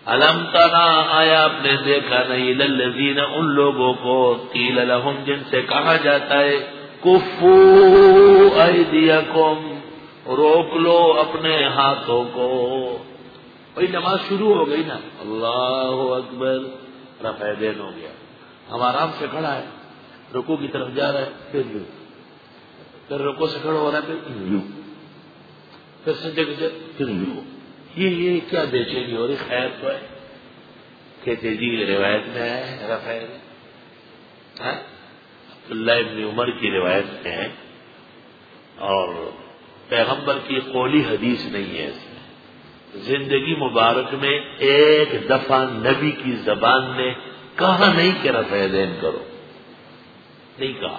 الم ترا آیا آپ نے دیکھا نہیں للذین ان لوگوں کو قیل لہم جن سے کہا جاتا ہے کفو ایدیکم روک لو اپنے ہاتھوں کو. بھائی نماز شروع ہو گئی نا, اللہ اکبر, رفع دین ہو گیا, ہم آرام سے کھڑا ہے, رکوع کی طرف جا رہا ہے, پھر رکوع سے کھڑا ہو رہا ہے, پھر سجدے کے پھر یہ کیا بے چینی ہو رہی؟ خیر تو ہے. کہتے جی روایت میں ہے رفع دین, عبداللہ ابن عمر کی روایت میں ہے, اور پیغمبر کی قولی حدیث نہیں ہے. اس میں زندگی مبارک میں ایک دفعہ نبی کی زبان نے کہا نہیں کہ رفع دین کرو, نہیں کہا.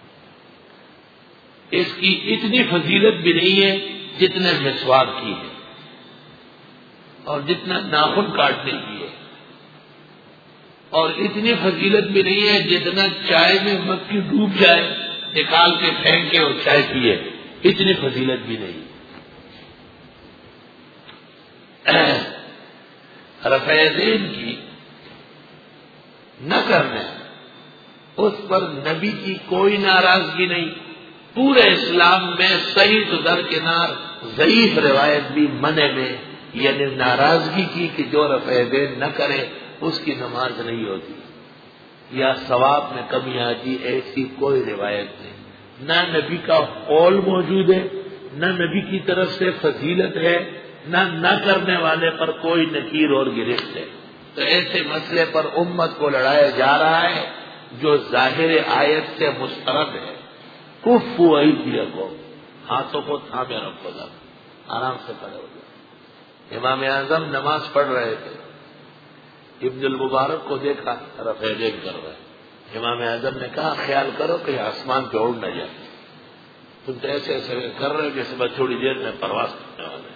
اس کی اتنی فضیلت بھی نہیں ہے جتنے مسواک کی ہے اور جتنا ناخن کاٹنے کی ہے, اور اتنی فضیلت بھی نہیں ہے جتنا چائے میں مکھی ڈوب جائے نکال کے پھینکے اور چائے پیے, اتنی فضیلت بھی نہیں. رفع دین کی نہ کرنا, اس پر نبی کی کوئی ناراضگی نہیں. پورے اسلام میں صحیح تو درکنار ضعیف روایت بھی منع میں, یعنی ناراضگی کی کہ جو رفع دین نہ کرے اس کی نماز نہیں ہوتی یا ثواب میں کمی آتی, ایسی کوئی روایت نہیں. نہ نبی کا قول موجود ہے, نہ نبی کی طرف سے فضیلت ہے, نہ کرنے والے پر کوئی نکیر اور گرفت ہے. تو ایسے مسئلے پر امت کو لڑایا جا رہا ہے جو ظاہر آیت سے مسترد ہے. کفو ایدیکم, ہاتھوں کو تھامے رکھو, آرام سے کھڑے ہو جائے. امام اعظم نماز پڑھ رہے تھے, ابن المبارک کو دیکھا رفع دین کر رہے. امام اعظم نے کہا خیال کرو کہ آسمان پہ اڑ نہ جائے, تم تو ایسے ایسے کر رہے ہو جیسے بس تھوڑی دیر میں پرواز کرنے والے.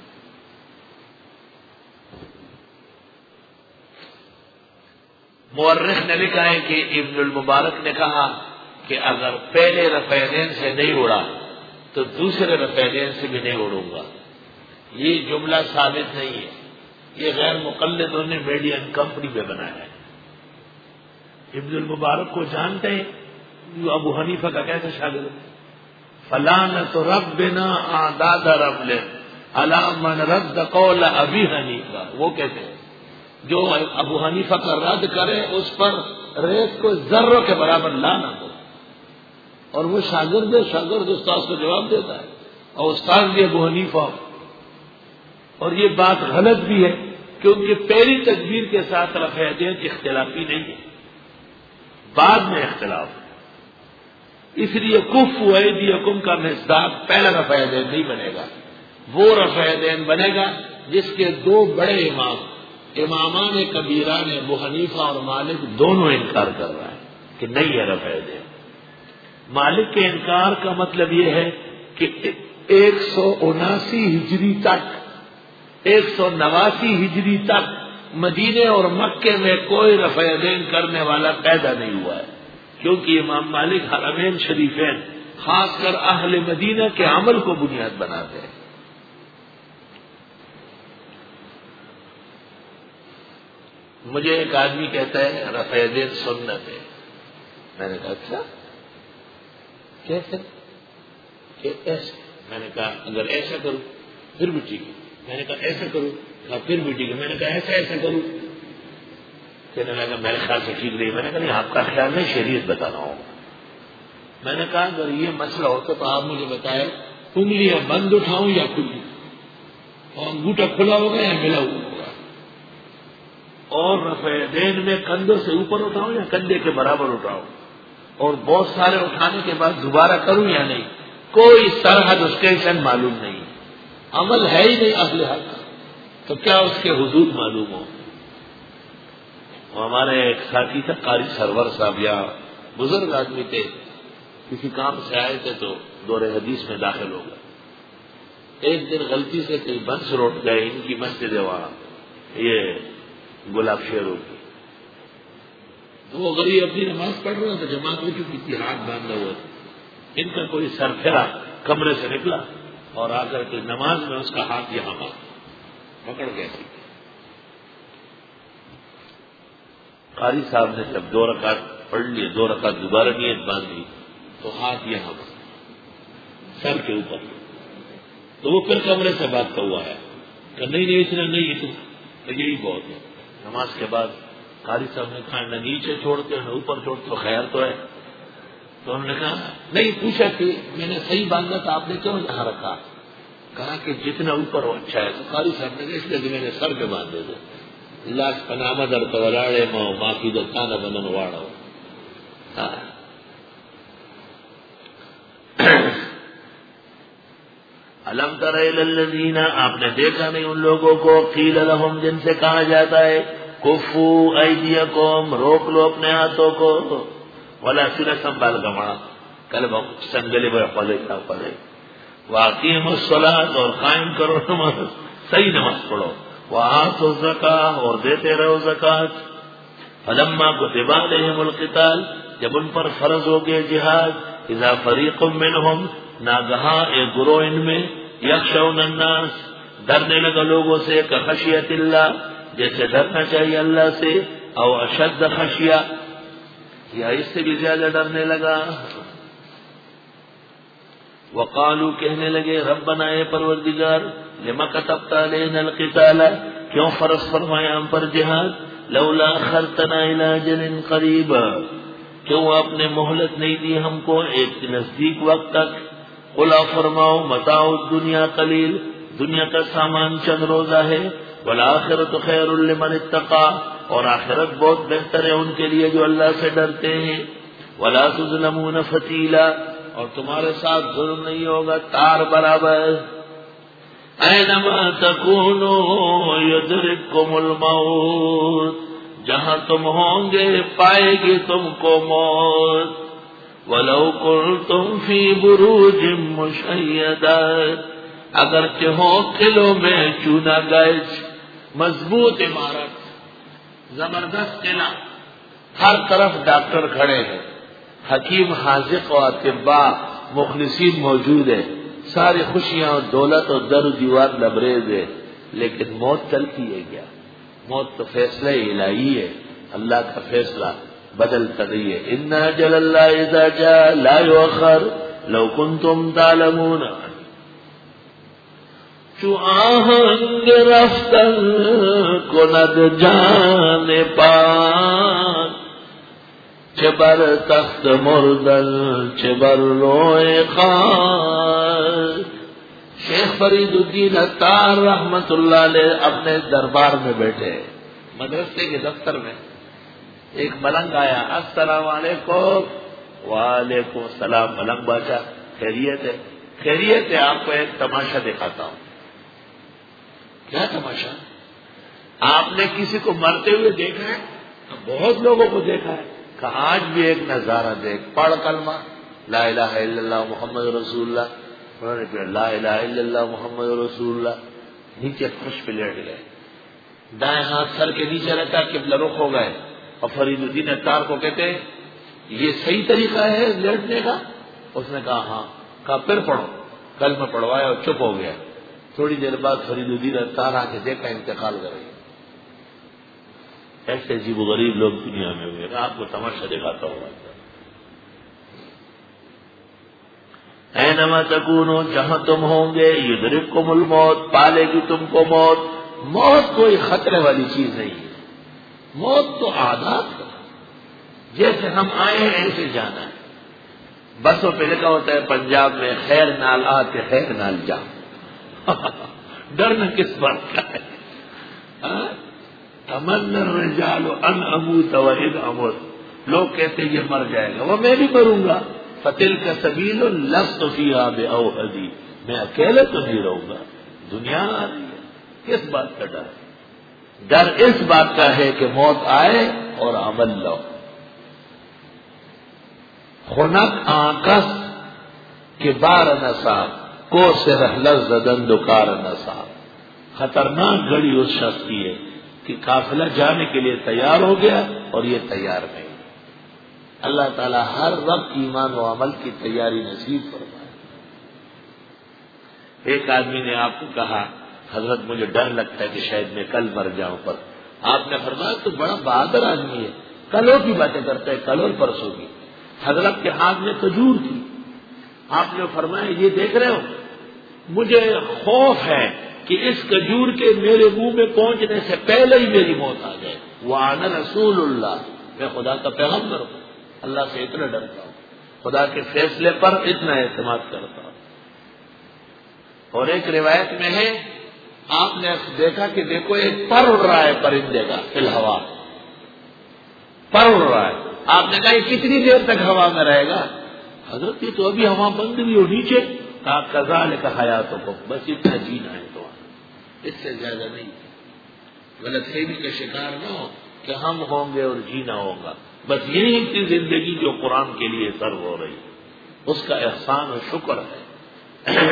مورخ نے لکھا ہے کہ ابن المبارک نے کہا کہ اگر پہلے رفع دین سے نہیں اڑا تو دوسرے رفع دین سے بھی نہیں اڑوں گا. یہ جملہ ثابت نہیں ہے, یہ غیر مقلدوں نے میڈین کمپنی میں بنایا ہے. ابن المبارک کو جانتے ہیں, جو ابو حنیفہ کا کیسا شاگرد, فلانت ربنا اعداد ربل علی من رد قول ابی حنیفہ. وہ کہتے ہیں جو ابو حنیفہ کا رد کرے اس پر ریت کو ذروں کے برابر لانا ہو. اور وہ شاگرد استاد کو جواب دیتا ہے, اور استاد بھی ابو حنیفہ. اور یہ بات غلط بھی ہے کیونکہ پہلی تکبیر کے ساتھ رفع دین اختلافی نہیں ہے, بعد میں اختلاف ہے. اس لیے کفو ایدیکم کا مصداق پہلا رفع دین نہیں بنے گا. وہ رفع دین بنے گا جس کے دو بڑے امامان کبیران ابو حنیفہ اور مالک دونوں انکار کر رہا ہے کہ نہیں ہے رفع دین. مالک کے انکار کا مطلب یہ ہے کہ 179 ہجری تک 189 ہجری تک مدینے اور مکے میں کوئی رفع دین کرنے والا پیدا نہیں ہوا ہے, کیونکہ امام مالک حرمین شریفین خاص کر اہل مدینہ کے عمل کو بنیاد بناتے ہیں. مجھے ایک آدمی کہتا ہے رفع دین سنت ہے. میں نے کہا اچھا کیسے؟ کہ ایسے. میں نے کہا اگر ایسا کروں پھر بھی ٹھیک ہے. میں نے کہا ایسا کروں, کہا پھر بھی ٹھیک ہے. میں نے کہا ایسا کروں, کہنے لگا میرے خیال سے ٹھیک نہیں. میں نے کہا نہیں, آپ کا خیال نہیں, شریعت بتانا ہوگا. میں نے کہا اگر یہ مسئلہ ہوتا تو آپ مجھے بتائیں انگلیاں بند اٹھاؤں یا کھلی, اور انگوٹھا کھلا ہوگا یا ملا ہوا ہوگا, اور رفع دین میں کندھوں سے اوپر اٹھاؤں یا کندھے کے برابر اٹھاؤں, اور بہت سارے اٹھانے کے بعد دوبارہ کروں یا نہیں. کوئی سرحد اسٹیشن معلوم نہیں, عمل ہے ہی نہیں اہل حق کا, تو کیا اس کے حدود معلوم ہو. ہمارے ایک ساتھی تھا قاری سرور صاحب, یا بزرگ آدمی تھے, کسی کام سے آئے تھے تو دور حدیث میں داخل ہو گئے. ایک دن غلطی سے کہیں بنس روڈ گئے, ان کی مسجد ہے وہاں, یہ گلاب شیروں کی. تو وہ غریب اپنی نماز پڑھ رہا تھا, جماعت میں کیونکہ ہاتھ باندھا ہوا تھا. ان کا کوئی سر پھرا, کمرے سے نکلا اور آ کر کے نماز میں اس کا ہاتھ یہاں پکڑ گیا. قاری صاحب نے جب 2 رکعت پڑھ لیے، 2 رکعت دوبارہ نیت باندھی تو ہاتھ یہاں پر سر کے اوپر، تو وہ پھر کمرے سے بھاگتا ہوا ہے کہ نہیں اتنا نہیں، اتنا یہی بہت ہے۔ نماز کے بعد قاری صاحب نے کہا نہ نیچے چھوڑتے نہ اوپر چھوڑتے، تو خیر تو ہے۔ تو انہوں نے کہا نہیں، پوچھا کہ میں نے صحیح باندھا تھا، آپ نے کیوں یہاں رکھا؟ کہا کہ جتنا اوپر ہو اچھا ہے۔ تو قاری صاحب نے کہا اس لیے کہ میں نے سر پہ باندھے تھے، لاس پنامہ در تولاڑے ماں معافی در تانا بنن واڑا۔ الم تر الی الذین، آپ نے دیکھا نہیں ان لوگوں کو، قیل لہم، جن سے کہا جاتا ہے کفو ایدیکم، روک لو اپنے ہاتھوں کو، ولا سینہ سنبھال کا مڑا کل سنگلے میں پڑے، واقیموا الصلاۃ، اور قائم کرو نماز، صحیح نماز پڑھو، وآتوا الزکاۃ، اور دیتے رہو زکوٰۃ۔ فلما کتب علیہم القتال، جب ان پر فرض ہو گئے جہاد، اذا فریق منہم، ناگہاں ایک گروہ ان میں، یخشون الناس، ڈرنے لگا لوگوں سے، کخشیت اللہ، جیسے ڈرنا چاہیے اللہ سے، او اشد خشیہ، یا اس سے بھی زیادہ ڈرنے لگا۔ وقالو، کہنے لگے، ربنا، اے پروردگار، لما کتبت علینا القتال، کیوں فرض فرمایا ہم پر جہاد، لولا اخرتنا الی اجل قریب، کیوں آپ نے مہلت نہیں دی ہم کو ایک نزدیک وقت تک، قل فرماؤ متاع الدنیا قلیل، دنیا کا سامان چند روزہ ہے، والآخرۃ خیر لمن اتقی، اور آخرت بہت بہتر ہے ان کے لیے جو اللہ سے ڈرتے ہیں، ولا تظلمون فتیلا، اور تمہارے ساتھ ظلم نہیں ہوگا تار برابر۔ اینما تکونوا یدرککم الموت، جہاں تم ہوں گے پائے گی تم کو موت، وَلَوْ كُنْتُمْ فِي بُرُوجٍ مُشَيَّدَةٍ، اگرچہ ہو قلعوں میں چونا گج، مضبوط عمارت، زبردست قلعہ، ہر طرف ڈاکٹر کھڑے ہیں، حکیم حاذق و اطباء مخلصین موجود ہیں، ساری خوشیاں اور دولت اور در و دیوار لبریز ہے، لیکن موت چلتی ہے کیا؟ موت تو فیصلہ الہی ہے، اللہ کا فیصلہ بدلتا نہیں ہے۔ ان اجل اللہ اذا جاء لا یؤخر لو کنتم تعلمون، چو آہنگ رفتن کند جان پاک، چه بر تخت مردن چه بر روئے خاک۔ شیخ فرید الدین عطار رحمت اللہ علیہ اپنے دربار میں بیٹھے، مدرسے کے دفتر میں، ایک ملنگ آیا، السلام علیکم۔ وعلیکم السلام۔ ملنگ بادشاہ، خیریت ہے؟ خیریت ہے، آپ کو ایک تماشا دکھاتا ہوں۔ کیا تماشا؟ آپ نے کسی کو مرتے ہوئے دیکھا ہے؟ بہت لوگوں کو دیکھا ہے، کہ آج بھی ایک نظارہ دیکھ، پڑھ کلمہ لا الہ الا اللہ محمد رسول اللہ، انہوں نے کہا لا الہ الا اللہ محمد رسول اللہ، نیچے فرش پہ لیٹ گئے، دائیں ہاتھ سر کے نیچے رکھا، قبلہ رخ ہو گئے، اور فرید الدین عطار کو کہتے ہیں یہ صحیح طریقہ ہے لیٹنے کا؟ اس نے کہا ہاں۔ کہا پھر پڑھو، کلمہ پڑھوایا اور چپ ہو گیا۔ تھوڑی دیر بعد فرید الدین عطار آ کے دیکھا انتقال کر رہی ہے۔ ایسے عجیب و غریب لوگ دنیا میں ہوئے، آپ کو تماشا دکھاتا ہوں۔ اینما تکونوا، جہاں تم ہوں گے، یدرککم الموت، پالے گی تم کو موت۔ موت کوئی خطرے والی چیز نہیں ہے، موت تو عادات ہے، جیسے ہم آئے ہیں ایسے جانا ہے۔ بسوں پہ لکھا ہوتا ہے پنجاب میں، خیر نال آ کے خیر نال جا۔ ڈرنا کس بات کا ہے؟ تمنا الرجال ان اموت وان اموت، لوگ کہتے ہیں یہ مر جائے گا، وہ میں بھی مروں گا، فتلک سبیل لست فیہا باوحدی، میں اکیلے تو نہیں رہوں گا، دنیا آ رہی ہے، کس بات کا ڈر؟ ڈر اس بات کا ہے کہ موت آئے اور عمل لو۔ خنک آکس کے بار نصاب کو سے رحلت زدن دکار نصاب، خطرناک گھڑی اس شخص کی ہے کہ قافلہ جانے کے لیے تیار ہو گیا اور یہ تیار نہیں۔ اللہ تعالیٰ ہر وقت ایمان و عمل کی تیاری نصیب فرمائے۔ ایک آدمی نے آپ کو کہا حضرت مجھے ڈر لگتا ہے کہ شاید میں کل مر جاؤں، پر آپ نے فرمایا تو بڑا بہادر آدمی ہے، کلوں کی باتیں کرتا ہے، کل اور پرسوں کی۔ حضرت کے ہاتھ میں کھجور تھی، آپ نے فرمایا یہ دیکھ رہے ہو، مجھے خوف ہے کہ اس کھجور کے میرے منہ میں پہنچنے سے پہلے ہی میری موت آ جائے۔ وَأَنَا رَسُولُ اللَّهِ، میں خدا کا پیغمبر ہوں، اللہ سے اتنا ڈرتا ہوں، خدا کے فیصلے پر اتنا اعتماد کرتا ہوں۔ اور ایک روایت میں ہے، آپ نے دیکھا کہ دیکھو ایک پر اڑ رہا ہے پرندے کا فی الہوا، پر اڑ رہا ہے۔ آپ نے کہا یہ کتنی دیر تک ہوا میں رہے گا؟ حضرت یہ تو ابھی ہوا بند بھی ہو نیچے، کہا کذالک حیاتکم، بس اتنا جینا ہے تو اس سے زیادہ نہیں۔ غلط فہمی کا شکار نہ ہو کہ ہم ہوں گے اور جینا ہوگا، بس یہی تھی زندگی جو قرآن کے لیے سرو ہو رہی، اس کا احسان و شکر ہے۔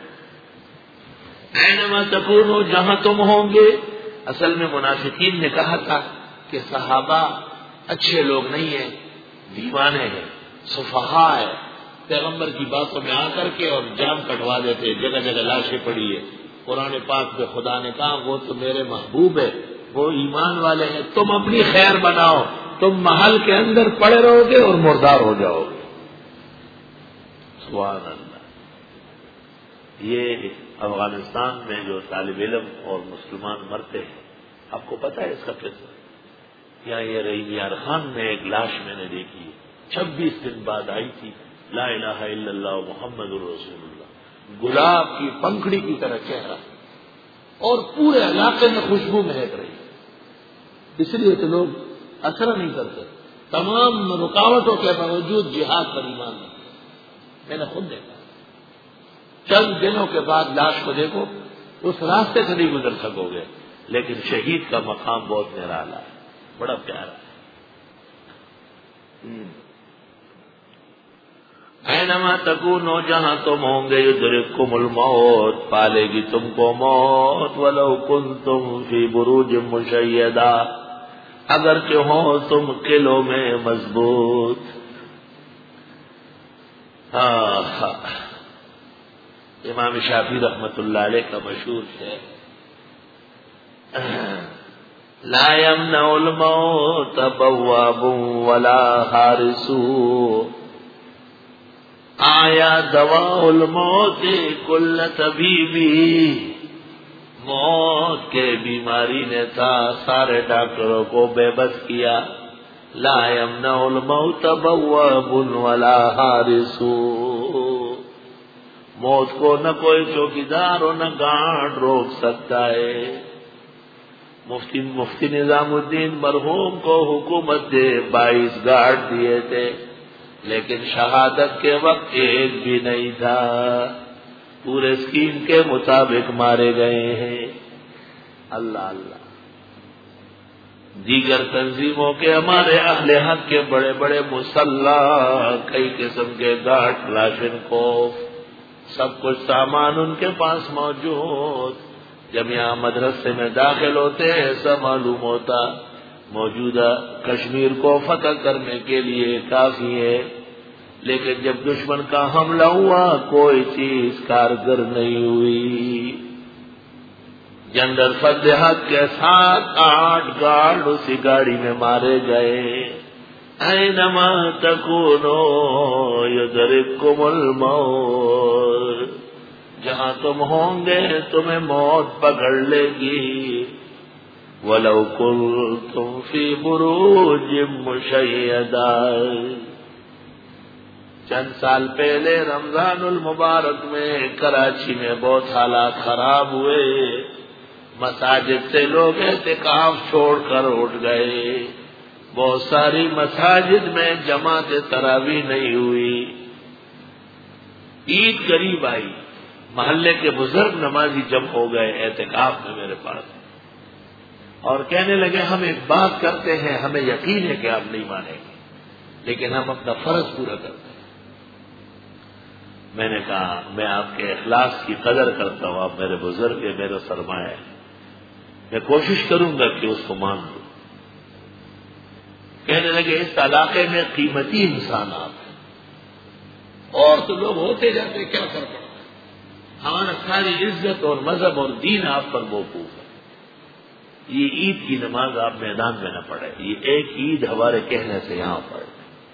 اینما تکونوا، جہاں تم ہوں گے۔ اصل میں منافقین نے کہا تھا کہ صحابہ اچھے لوگ نہیں ہیں، دیوانے ہیں، سفہا ہے، پیغمبر کی باتوں میں آ کر کے اور جان کٹوا دیتے، جگہ جگہ لاشیں پڑی ہے۔ قرآن پاک میں خدا نے کہا وہ تو میرے محبوب ہے، وہ ایمان والے ہیں، تم اپنی خیر بناؤ، تم محل کے اندر پڑے رہو گے اور مردار ہو جاؤ گے۔ سبحان اللہ۔ یہ افغانستان میں جو طالب علم اور مسلمان مرتے ہیں، آپ کو پتہ ہے اس کا قصہ؟ یہاں یہ رحیم یار خان میں ایک لاش میں نے دیکھی، 26 دن بعد آئی تھی، لا الہ الا اللہ محمد الرسول اللہ، گلاب کی پنکھڑی کی طرح چہرہ، اور پورے علاقے میں خوشبو مہک رہی۔ اس لیے تو لوگ اثر نہیں کرتے، تمام رکاوٹوں کے باوجود جہاد پر ایمان رکھتے۔ میں نے خود دیکھا، چند دنوں کے بعد لاش کو دیکھو، اس راستے سے نہیں گزر سکو گے، لیکن شہید کا مقام بہت نرالا ہے، بڑا پیارا ہے۔ اینما تکونوا، جہاں تم ہوں گے، یدرککم الموت، پالے گی تم کو موت، ولو کنتم فی بروج مشیدہ، اگرچہ ہو تم قلعوں میں مضبوط۔ امام شافعی رحمت اللہ علیہ کا مشہور ہے، لا یمنع الموت بواب ولا حارس، آیا دواء الموت کل طبیبی، موت کے بیماری نے تھا سارے ڈاکٹروں کو بے بس کیا۔ لا یمنع الموت بواب ولا حارس، موت کو نہ کوئی چوکیدار اور نہ گارڈ روک سکتا ہے۔ مفتی نظام الدین مرحوم کو حکومت نے 22 گارڈ دیے تھے، لیکن شہادت کے وقت ایک بھی نہیں تھا، پورے اسکیم کے مطابق مارے گئے ہیں۔ اللہ اللہ۔ دیگر تنظیموں کے ہمارے اہل حق کے بڑے بڑے مسلح، کئی قسم کے گارڈ، کلاشن کوف، سب کچھ سامان ان کے پاس موجود۔ جب یہاں مدرسے میں داخل ہوتے ایسا معلوم ہوتا موجودہ کشمیر کو فتح کرنے کے لیے کافی ہے، لیکن جب دشمن کا حملہ ہوا کوئی چیز کارگر نہیں ہوئی۔ جنرل فضل حق کے 7-8 گارڈ اسی گاڑی میں مارے گئے۔ اینما تکونوا یدرککم الموت، جہاں تم ہوں گے تمہیں موت پکڑ لے گی۔ وَلَوْ كُنْتُمْ فِي بُرُوجٍ مُشَيَّدَةٍ، چند سال پہلے رمضان المبارک میں کراچی میں بہت حالات خراب ہوئے، مساجد سے لوگ اعتکاف چھوڑ کر اٹھ گئے، بہت ساری مساجد میں جماعت تراویح نہیں ہوئی۔ عید قریب آئی، محلے کے بزرگ نمازی جمع ہو گئے اعتکاف میں میرے پاس، اور کہنے لگے ہم ایک بات کرتے ہیں، ہمیں یقین ہے کہ آپ نہیں مانیں گے، لیکن ہم اپنا فرض پورا کرتے ہیں۔ میں نے کہا میں آپ کے اخلاص کی قدر کرتا ہوں، آپ میرے بزرگ ہیں، میرا سرمایہ ہے، میں کوشش کروں گا کہ اس کو مان لوں۔ کہنے لگے اس علاقے میں قیمتی انسان آپ ہیں، اور تو لوگ ہوتے جاتے کیا فرق پڑتا ہے، ہمارا ساری عزت اور مذہب اور دین آپ پر موقوف ہے۔ یہ عید کی نماز آپ میدان میں نہ پڑھیں، یہ ایک عید ہمارے کہنے سے یہاں پڑھ۔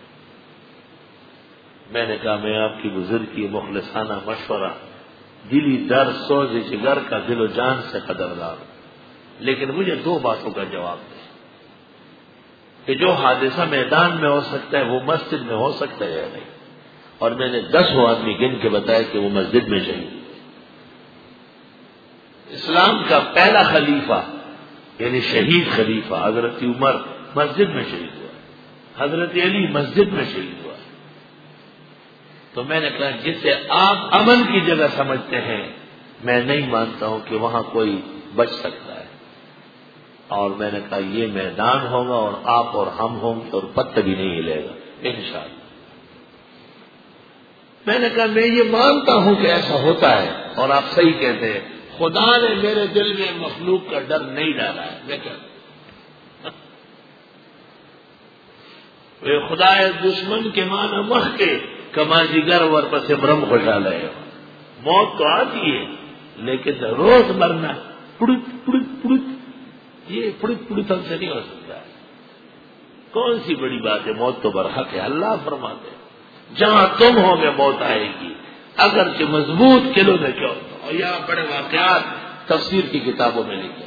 میں نے کہا میں آپ کی بزرگ کی مخلصانہ مشورہ دلی در سوز جگر کا دل و جان سے قدردار ہوں، لیکن مجھے 2 باتوں کا جواب دیں کہ جو حادثہ میدان میں ہو سکتا ہے وہ مسجد میں ہو سکتا ہے یا نہیں؟ اور میں نے 10 آدمی گن کے بتایا کہ وہ مسجد میں شہید ہوئے۔ اسلام کا پہلا خلیفہ یعنی شہید خلیفہ حضرت عمر مسجد میں شہید ہوا، حضرت علی مسجد میں شہید ہوا۔ تو میں نے کہا جسے آپ امن کی جگہ سمجھتے ہیں میں نہیں مانتا ہوں کہ وہاں کوئی بچ سکتا ہے، اور میں نے کہا یہ میدان ہوگا اور آپ اور ہم ہوں گے اور پتہ بھی نہیں ہلے گا انشاءاللہ۔ میں نے کہا میں یہ مانتا ہوں کہ ایسا ہوتا ہے، اور آپ صحیح کہتے ہیں، خدا نے میرے دل میں مخلوق کا ڈر نہیں ڈالا ہے۔ میں کہتا خدا دشمن کے معنی مخ کے کما جگر ور پس برم خوشحال ہے۔ موت تو آتی ہے لیکن روز مرنا پڑت پڑت پڑت، یہ پڑت پڑت ہم سے نہیں ہو سکتا ہے۔ کون سی بڑی بات ہے، موت تو برحق ہے۔ اللہ فرماتے ہیں جہاں تم ہو گے موت آئے گی، اگرچہ مضبوط قلعوں میں کیوں۔ اور یہاں بڑے واقعات تفسیر کی کتابوں میں لکھے،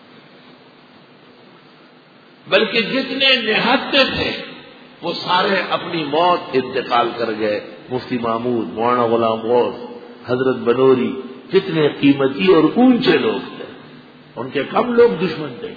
بلکہ جتنے نہتے تھے وہ سارے اپنی موت انتقال کر گئے۔ مفتی محمود، مولانا غلام غوث، حضرت بنوری، جتنے قیمتی اور اونچے لوگ تھے ان کے کم لوگ دشمن تھے۔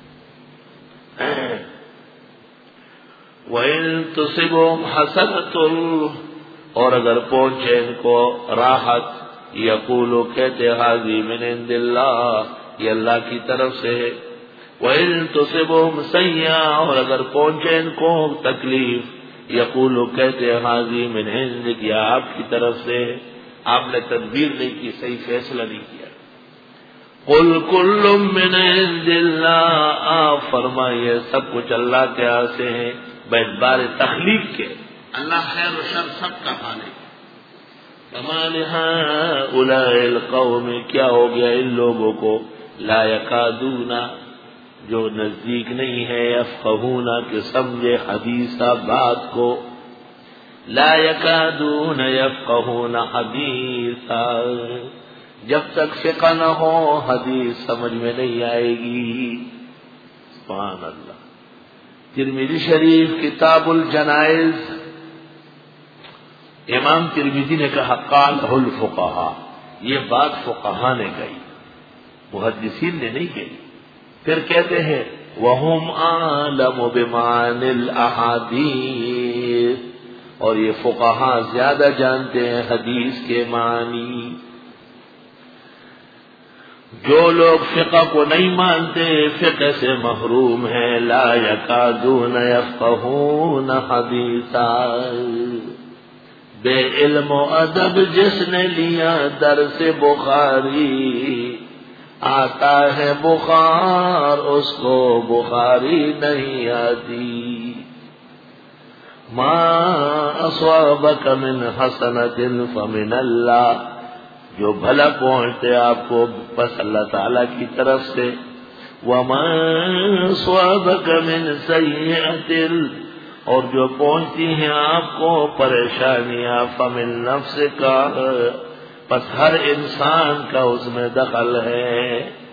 وَإِن تُصِبْهُمْ حَسَنَةٌ، اور اگر پہنچے ان کو راحت، یقولو کہتے حاضی من عند اللہ، یہ اللہ کی طرف سے ہے۔ وَإِن تُصِبْهُمْ سَیِّئَةٌ، اور اگر پہنچے ان کو تکلیف، یقولو کہتے حاضی من عندک، یہ آپ کی طرف سے ہے، آپ نے تدبیر نہیں کی، صحیح فیصلہ نہیں کیا۔ قُلْ كُلٌّ مِّنْ عِندِ اللَّهِ، آپ فرمائیے سب کچھ اللہ کے ہاں سے ہے، باعتبار تخلیق کے اللہ خیر و شر سب کا خالق۔ فَمَا لِهَٰؤُلَاءِ الْقَوْمِ، کیا ہو گیا ان لوگوں کو، لا يَكَادُونَ، جو نزدیک نہیں ہے، یفقہون کہ سمجھے حدیثہ بات کو، لا يَكَادُونَ یفقہون حدیثہ، جب تک فقہ نہ ہو حدیث سمجھ میں نہیں آئے گی۔ سبحان اللہ۔ ترمذی شریف کتاب الجنائز، امام ترمذی نے کہا قالہ الفقہاء، یہ بات فقہاء نے کہی، محدثین نے نہیں کہی۔ پھر کہتے ہیں وَهُمْ أَعْلَمُ بِمَعَانِي الْأَحَادِيثِ، اور یہ فقہاء زیادہ جانتے ہیں حدیث کے معنی۔ جو لوگ فقہ کو نہیں مانتے، فقہ سے محروم ہیں، لا یکادون یفقہون حدیثا، بے علم و ادب جس نے لیا درس بخاری، آتا ہے بخار اس کو بخاری نہیں آتی۔ ما اصابک من حسنۃ فمن اللہ، جو بھلا پہنچتے آپ کو بس اللہ تعالی کی طرف سے، وما اصابک من سیئۃ، اور جو پہنچتی ہیں آپ کو پریشانیاں، فمن نفسک، بس ہر انسان کا اس میں دخل ہے۔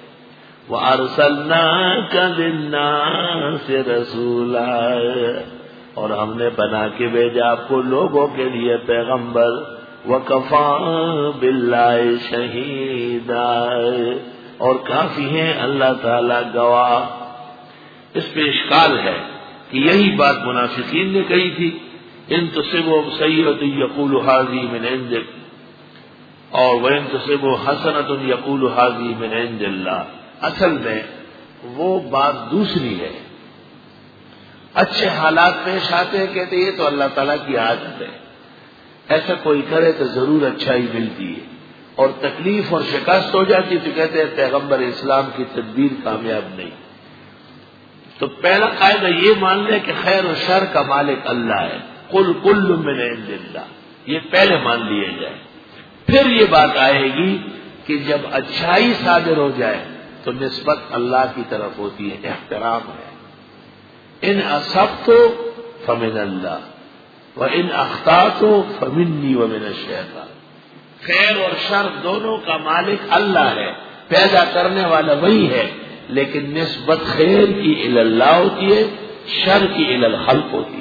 وارسلناک للناس رسولا، اور ہم نے بنا کے بھیجا آپ کو لوگوں کے لیے پیغمبر، وَكَفَى بِاللَّهِ شَهِيدًا، اور کافی ہیں اللہ تعالی گواہ۔ اس پہ اشکال ہے کہ یہی بات منافقین نے کہی تھی، ان تصبهم سیئۃ یقول ھذی من عندک، اور وَإِن تصبهم حسنۃ یقول ھذی من عند اللہ۔ اصل میں وہ بات دوسری ہے۔ اچھے حالات پیش آتے ہیں، کہتے یہ تو اللہ تعالیٰ کی عادت ہے، ایسا کوئی کرے تو ضرور اچھائی ملتی ہے، اور تکلیف اور شکست ہو جاتی تو کہتے ہیں پیغمبر اسلام کی تدبیر کامیاب نہیں۔ تو پہلا قاعدہ یہ مان لے کہ خیر و شر کا مالک اللہ ہے، قل کل من عند اللہ، یہ پہلے مان لیے جائے۔ پھر یہ بات آئے گی کہ جب اچھائی صادر ہو جائے تو تو نسبت اللہ کی طرف ہوتی ہے، احترام ہے. ان اصبت فمن اللہ وان اخطأت فمنی ومن الشیطان. خیر اور شر دونوں کا مالک اللہ ہے، پیدا کرنے والا وہی ہے، لیکن نسبت خیر کی الی اللہ ہوتی ہے، شر کی الی الخلق ہوتی ہے.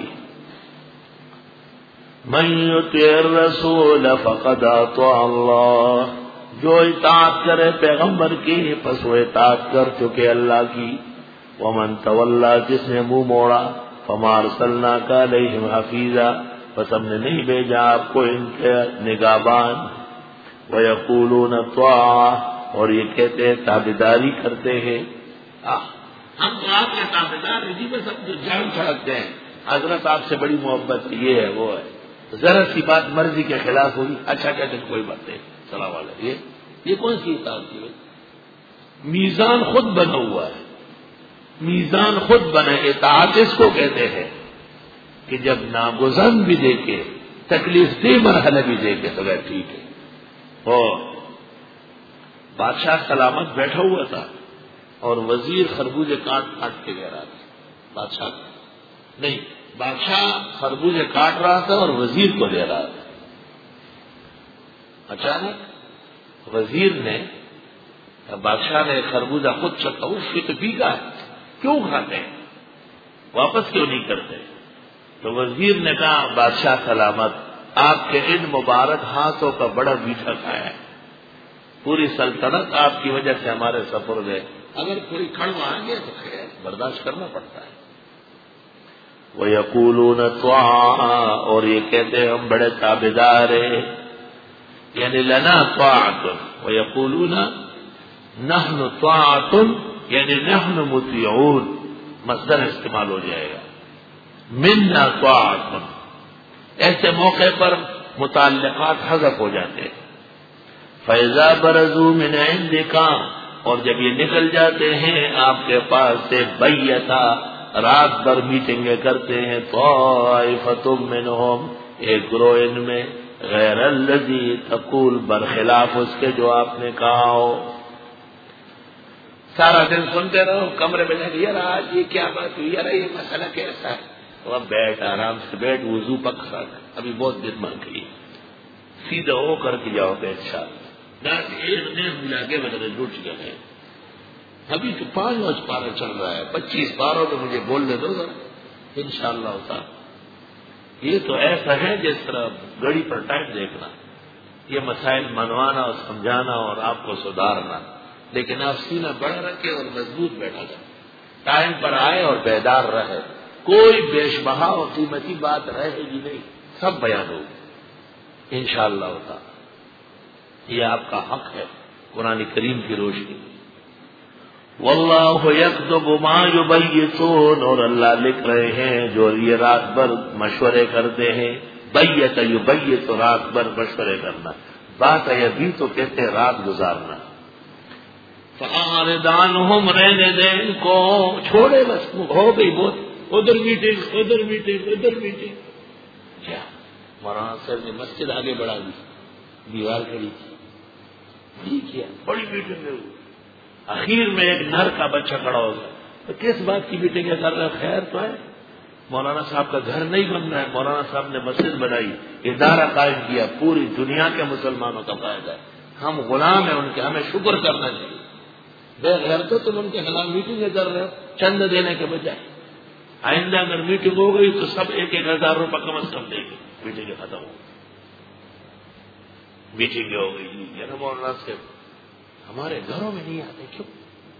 من یطع الرسول فقد اطاع اللہ. جو اطاعت کرے پیغمبر کی پس وہ اطاعت کر چکے اللہ کی. ومن تولا، جس نے منہ موڑا، فما ارسلناک علیہم حفیظا، پس ہم نے نہیں بھیجا آپ کو ان کے نگہبان. ویقولون طاعہ، اور یہ کہتے ہیں تابعداری کرتے ہیں. ہم تو آپ کے تابعدار ہیں جی، بس ہم تو جان چھڑکتے ہیں، حضرت آپ سے بڑی محبت ہے، یہ ہے وہ ہے. ذرا سی بات مرضی کے خلاف ہوئی، اچھا کہتے ہیں کوئی بات نہیں، سلام علیکم. یہ کون سی اطاعت کی بات؟ میزان خود بنا ہوا ہے، میزان خود بنے. اطاعت اس کو کہتے ہیں کہ جب ناگزن بھی دیکھے، تکلیف دہ مرحلہ بھی دیکھے تو گئے ٹھیک ہے. اور بادشاہ سلامت بیٹھا ہوا تھا اور وزیر خربوزے کاٹ کے لے رہا تھا. بادشاہ خربوزے کاٹ رہا تھا اور وزیر کو دے رہا تھا. اچانک وزیر نے، بادشاہ نے خربوزہ خود چکا، اس کی تو بھیگا ہے، کیوں کھاتے ہیں، واپس کیوں نہیں کرتے؟ تو وزیر نے کہا بادشاہ سلامت، آپ کے ان مبارک ہاتھوں کا بڑا میٹھا کھایا ہے، پوری سلطنت آپ کی وجہ سے ہمارے سفر میں، اگر کوئی کڑوا آ گیا تو خیر برداشت کرنا پڑتا ہے. وَيَقُولُونَ طَاعَةٌ، اور یہ کہتے ہیں ہم بڑے تابعدار ہیں، یعنی لنا طاعۃ. وَيَقُولُونَ نحن طاعۃ، یعنی نحن مطیعون، مصدر استعمال ہو جائے گا. منا طاعۃ، ایسے موقع پر متعلقات حذف ہو جاتے ہیں. فَإِذَا بَرَزُوا مِنْ عِنْدِكَ، اور جب یہ نکل جاتے ہیں آپ کے پاس سے، بیتا، رات بھر میٹنگیں کرتے ہیں، طائفۃ منہم، ایک گروہ ان میں، غیر الذی تقول، برخلاف اس کے جو آپ نے کہا ہو. سارا دن سنتے رہو، کمرے میں جا کے یار آج یہ کیا بات ہوئی، یار یہ مسئلہ کیسا ہے. تو اب بیٹھ، آرام سے بیٹھ، وضو پکا، ابھی بہت دن مانگ گئی، سیدھا ہو کر کے جاؤ گے انشاءاللہ. ایک دن ملا کے بدلے لوٹ گئے. ابھی تو 5 پارہ چل رہا ہے، 25 پاروں تو مجھے بولنے دو ذرا انشاءاللہ ہوتا. یہ تو ایسا ہے جس طرح گھڑی پر ٹائم دیکھنا، یہ مسائل منوانا اور سمجھانا اور آپ کو سدھارنا. لیکن آپ سینہ بڑا رکھے اور مضبوط بیٹھا جائے، ٹائم پر آئے اور بیدار رہے. کوئی بیش بہا اور قیمتی بات رہے گی نہیں، سب بیان ہوگی انشاءاللہ ہوتا. یہ آپ کا حق ہے قرآن کریم کی روشنی. واللہ یکتب ما یبیتون، اور اللہ لکھ رہے ہیں جو یہ رات بھر مشورے کرتے ہیں. بیت یبیت، رات بھر مشورے کرنا. بات یبیت تو کہتے ہیں رات گزارنا. فاعرض عنہم، رہنے دیں ان کو، چھوڑے بس، ہو گئی بہت، ادھر میٹنگ ادھر میٹنگ ادھر میٹنگ. کیا مولانا صاحب نے مسجد آگے بڑھا دی، دیوار کھڑی کیا، بڑی میٹنگ ہوئی. اخیر میں ایک نر کا بچہ کھڑا ہو گیا. تو کس بات کی میٹنگ کر رہا ہے؟ خیر تو ہے، مولانا صاحب کا گھر نہیں بن رہا ہے، مولانا صاحب نے مسجد بنائی، ادارہ قائم کیا، پوری دنیا کے مسلمانوں کا فائدہ ہے. ہم غلام ہیں ان کے، ہمیں شکر کرنا چاہیے. بے غیر تو تم ان کے خلاف میٹنگیں کر رہے ہو چند دینے کے بجائے. آئندہ اگر میٹنگ ہو گئی تو سب 1,000 روپے کم از کم دیں گے. میٹنگیں ختم ہو، میٹنگیں ہو گئی. نا مولانا صاحب ہمارے گھروں میں نہیں آتے، کیوں؟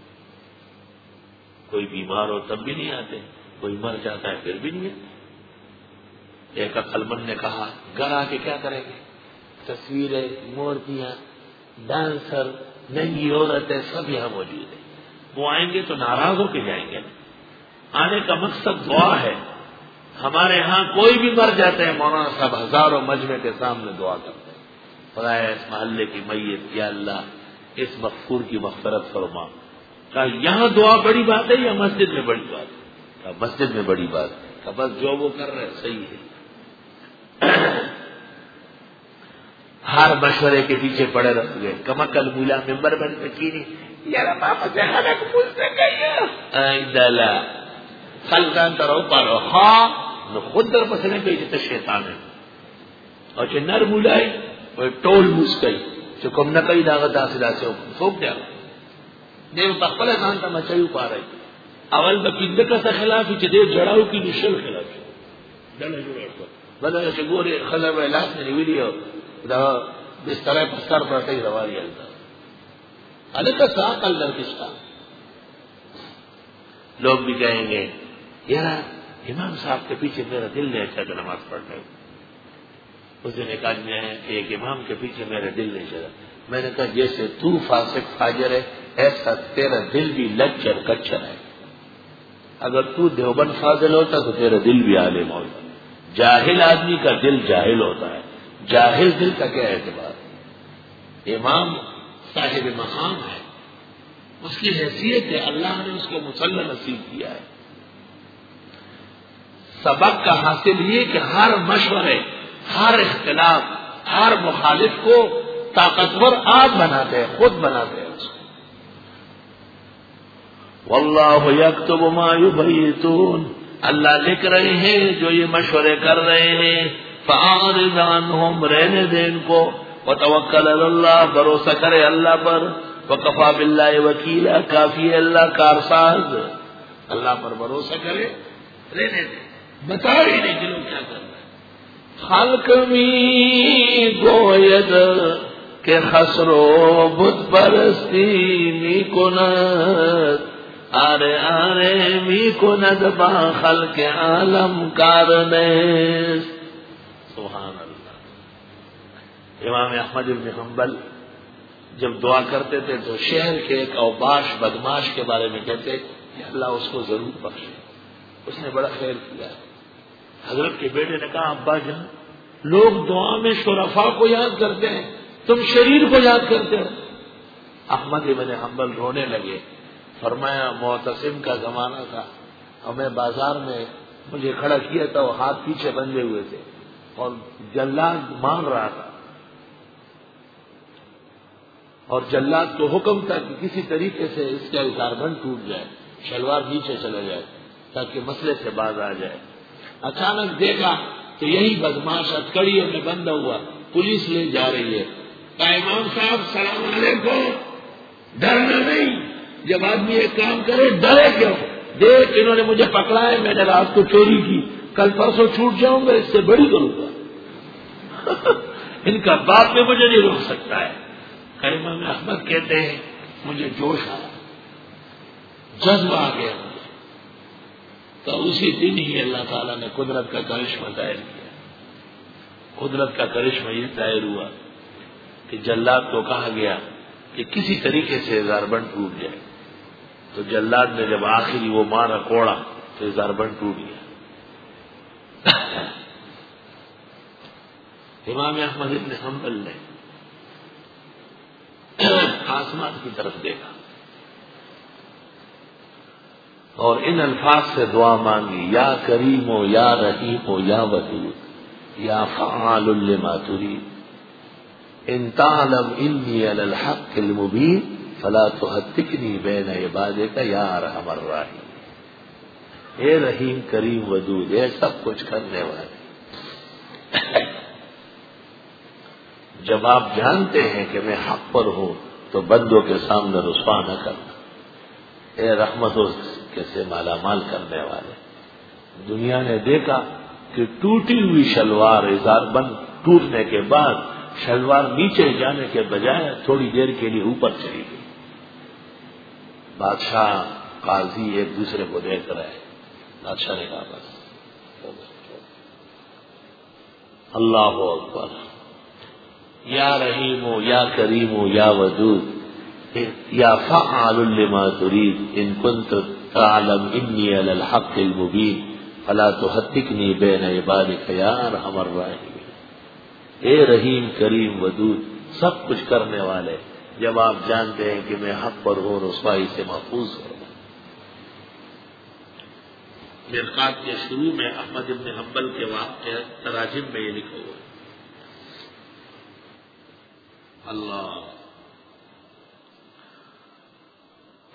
کوئی بیمار ہو تب بھی نہیں آتے، کوئی مر جاتا ہے پھر بھی نہیں آتے. ایک عقل مند نے کہا گھر آ کے کیا کریں گے؟ تصویریں، مورتیاں، ڈانسر، ننگی عورتیں سب یہاں موجود ہیں. وہ آئیں گے تو ناراض ہو کے جائیں گے. آنے کا مقصد دعا ہے. ہمارے ہاں کوئی بھی مر جاتے ہیں، مولانا صاحب ہزاروں مجمع کے سامنے دعا کرتے ہیں، خدایا اس محلے کی میت، یا اللہ اس مغفور کی مغفرت فرما. کہا یہاں دعا بڑی بات ہے یا مسجد میں بڑی بات ہے؟ کہا مسجد میں بڑی بات ہے. کہا بس جو وہ کر رہے صحیح ہے. ہر مشورے کے پیچھے پڑے رہ گئے. کمکل مولا ممبر بن سکینی، یار ماما سے خلق پوچھتے گئی ایدالا خلقان ترو پارو ہاں نو خود در پسنے گئی جتا شیطان ہے اور چھ نر مولائی وہ ٹول موس گئی چھ کم نکئی داغت آسلا سے سوک دیا دیو پخپل ازانتا مچایو پا رہی اول با پندکا سا خلافی چھ دیو جڑاو کی نشل خلافی دلہ جو رکھو بدل چھ گوری خلق و علاق میں نویلی ہو دا بسترہ پستر پرٹی رواری آلتا علیکہ ساق اللہ کشتا لوگ بھی کہیں گے یار امام صاحب کے پیچھے میرا دل نہیں چاہتا نماز پڑھنے اس نے کہا میں ایک امام کے پیچھے میرا دل نہیں چاہتا میں نے کہا جیسے تو فاسق فاجر ہے ایسا تیرا دل بھی لچر کچر ہے اگر تو دیوبند فاضل ہوتا تو تیرا دل بھی عالم ہوتا جاہل آدمی کا دل جاہل ہوتا ہے جاہل دل کا کیا اعتبار امام صاحب مقام ہے اس کی حیثیت ہے اللہ نے اس کو مسلح نصیب کیا ہے سبق کا حاصل یہ کہ ہر مشورے ہر اختلاف ہر مخالف کو طاقتور آپ بناتے ہیں خود بناتے ہیں اس کو واللہ یکتب ما یبیتون اللہ لکھ رہے ہیں جو یہ مشورے کر رہے ہیں فاعرض عنہم رہنے دیں ان کو وتوکل علی اللہ بھروسہ کرے اللہ پر وکفی باللہ وکیلا کافی ہے اللہ کارساز اللہ پر بھروسہ کرے رہنے دیں بتا ہی نہیں کہ لوگ کیا کر رہے ہیں خلق می گوید کہ خسرو بت پرستی می کند آرے آرے می کند با خلق عالم کارنیس سبحان اللہ امام احمد بن حنبل جب دعا کرتے تھے تو شہر کے ایک اوباش بدماش کے بارے میں کہتے کہ اللہ اس کو ضرور بخشے اس نے بڑا خیر کیا حضرت کے بیٹے نے کہا ابا جان لوگ دعا میں شرفاء کو یاد کرتے ہیں تم شریر کو یاد کرتے ہو احمد بن حنبل رونے لگے فرمایا معتصم کا زمانہ تھا اور میں بازار میں مجھے کھڑا کیا تھا وہ ہاتھ پیچھے بندھے ہوئے تھے اور جلاد مان رہا تھا اور جلاد کو حکم تھا کہ کسی طریقے سے اس کا اظہاربند ٹوٹ جائے شلوار نیچے چلا جائے تاکہ مسئلے سے باز آ جائے اچانک دیکھا تو یہی بدماش ہتھکڑیوں میں بندھا ہوا پولیس لے جا رہی ہے کہا امام صاحب سلام علیکم ڈرنا نہیں جب آدمی ایک کام کرے ڈرے کیوں دیکھ انہوں نے مجھے پکڑا ہے میں نے رات کو چوری کی کل پرسوں چھوٹ جاؤں گا اس سے بڑی کروں گا ان کا باپ میں مجھے نہیں روک سکتا ہے امام احمد کہتے ہیں مجھے جوش آیا جذبہ آ گیا مجھے تو اسی دن ہی اللہ تعالیٰ نے قدرت کا کرشمہ ظاہر کیا قدرت کا کرشمہ یہ ظاہر ہوا کہ جلاد کو کہا گیا کہ کسی طریقے سے اظہاربند ٹوٹ جائے تو جلاد نے جب آخری وہ مارا کوڑا تو اظہاربند ٹوٹ گیا امام احمد بن حنبل نے آسمان کی طرف دیکھا اور ان الفاظ سے دعا مانگی یا کریم ہو یا رحیم ہو یا ودود یا فعال لما ترید ان تعلم انی علی الحق المبین فلا تحتکنی بین عبادک یا ارحم الراحمین اے رحیم کریم ودود اے سب کچھ کرنے والے جب آپ جانتے ہیں کہ میں حق پر ہوں تو بندوں کے سامنے رسوا نہ کرنا اے رحمتوں سے مالا مال کرنے والے دنیا نے دیکھا کہ ٹوٹی ہوئی شلوار اظہار بند ٹوٹنے کے بعد شلوار نیچے جانے کے بجائے تھوڑی دیر کے لیے اوپر چلی گئی بادشاہ قاضی ایک دوسرے کو دیکھ رہے بادشاہ نے کہا بس اللہ اکبر یا رحیم ہو یا کریم ہو یا ودود یا فعال لما ترید ان کنت تعلم انی علی الحق المبین فلا تحتکنی بین عبادک یا ارحم الراحمین اے رحیم کریم ودود سب کچھ کرنے والے جب آپ جانتے ہیں کہ میں حق پر ہوں رسوائی سے محفوظ ہوں مرقات کے شروع میں احمد بن حنبل کے واقعے تراجم میں یہ لکھا ہوا ہے اللہ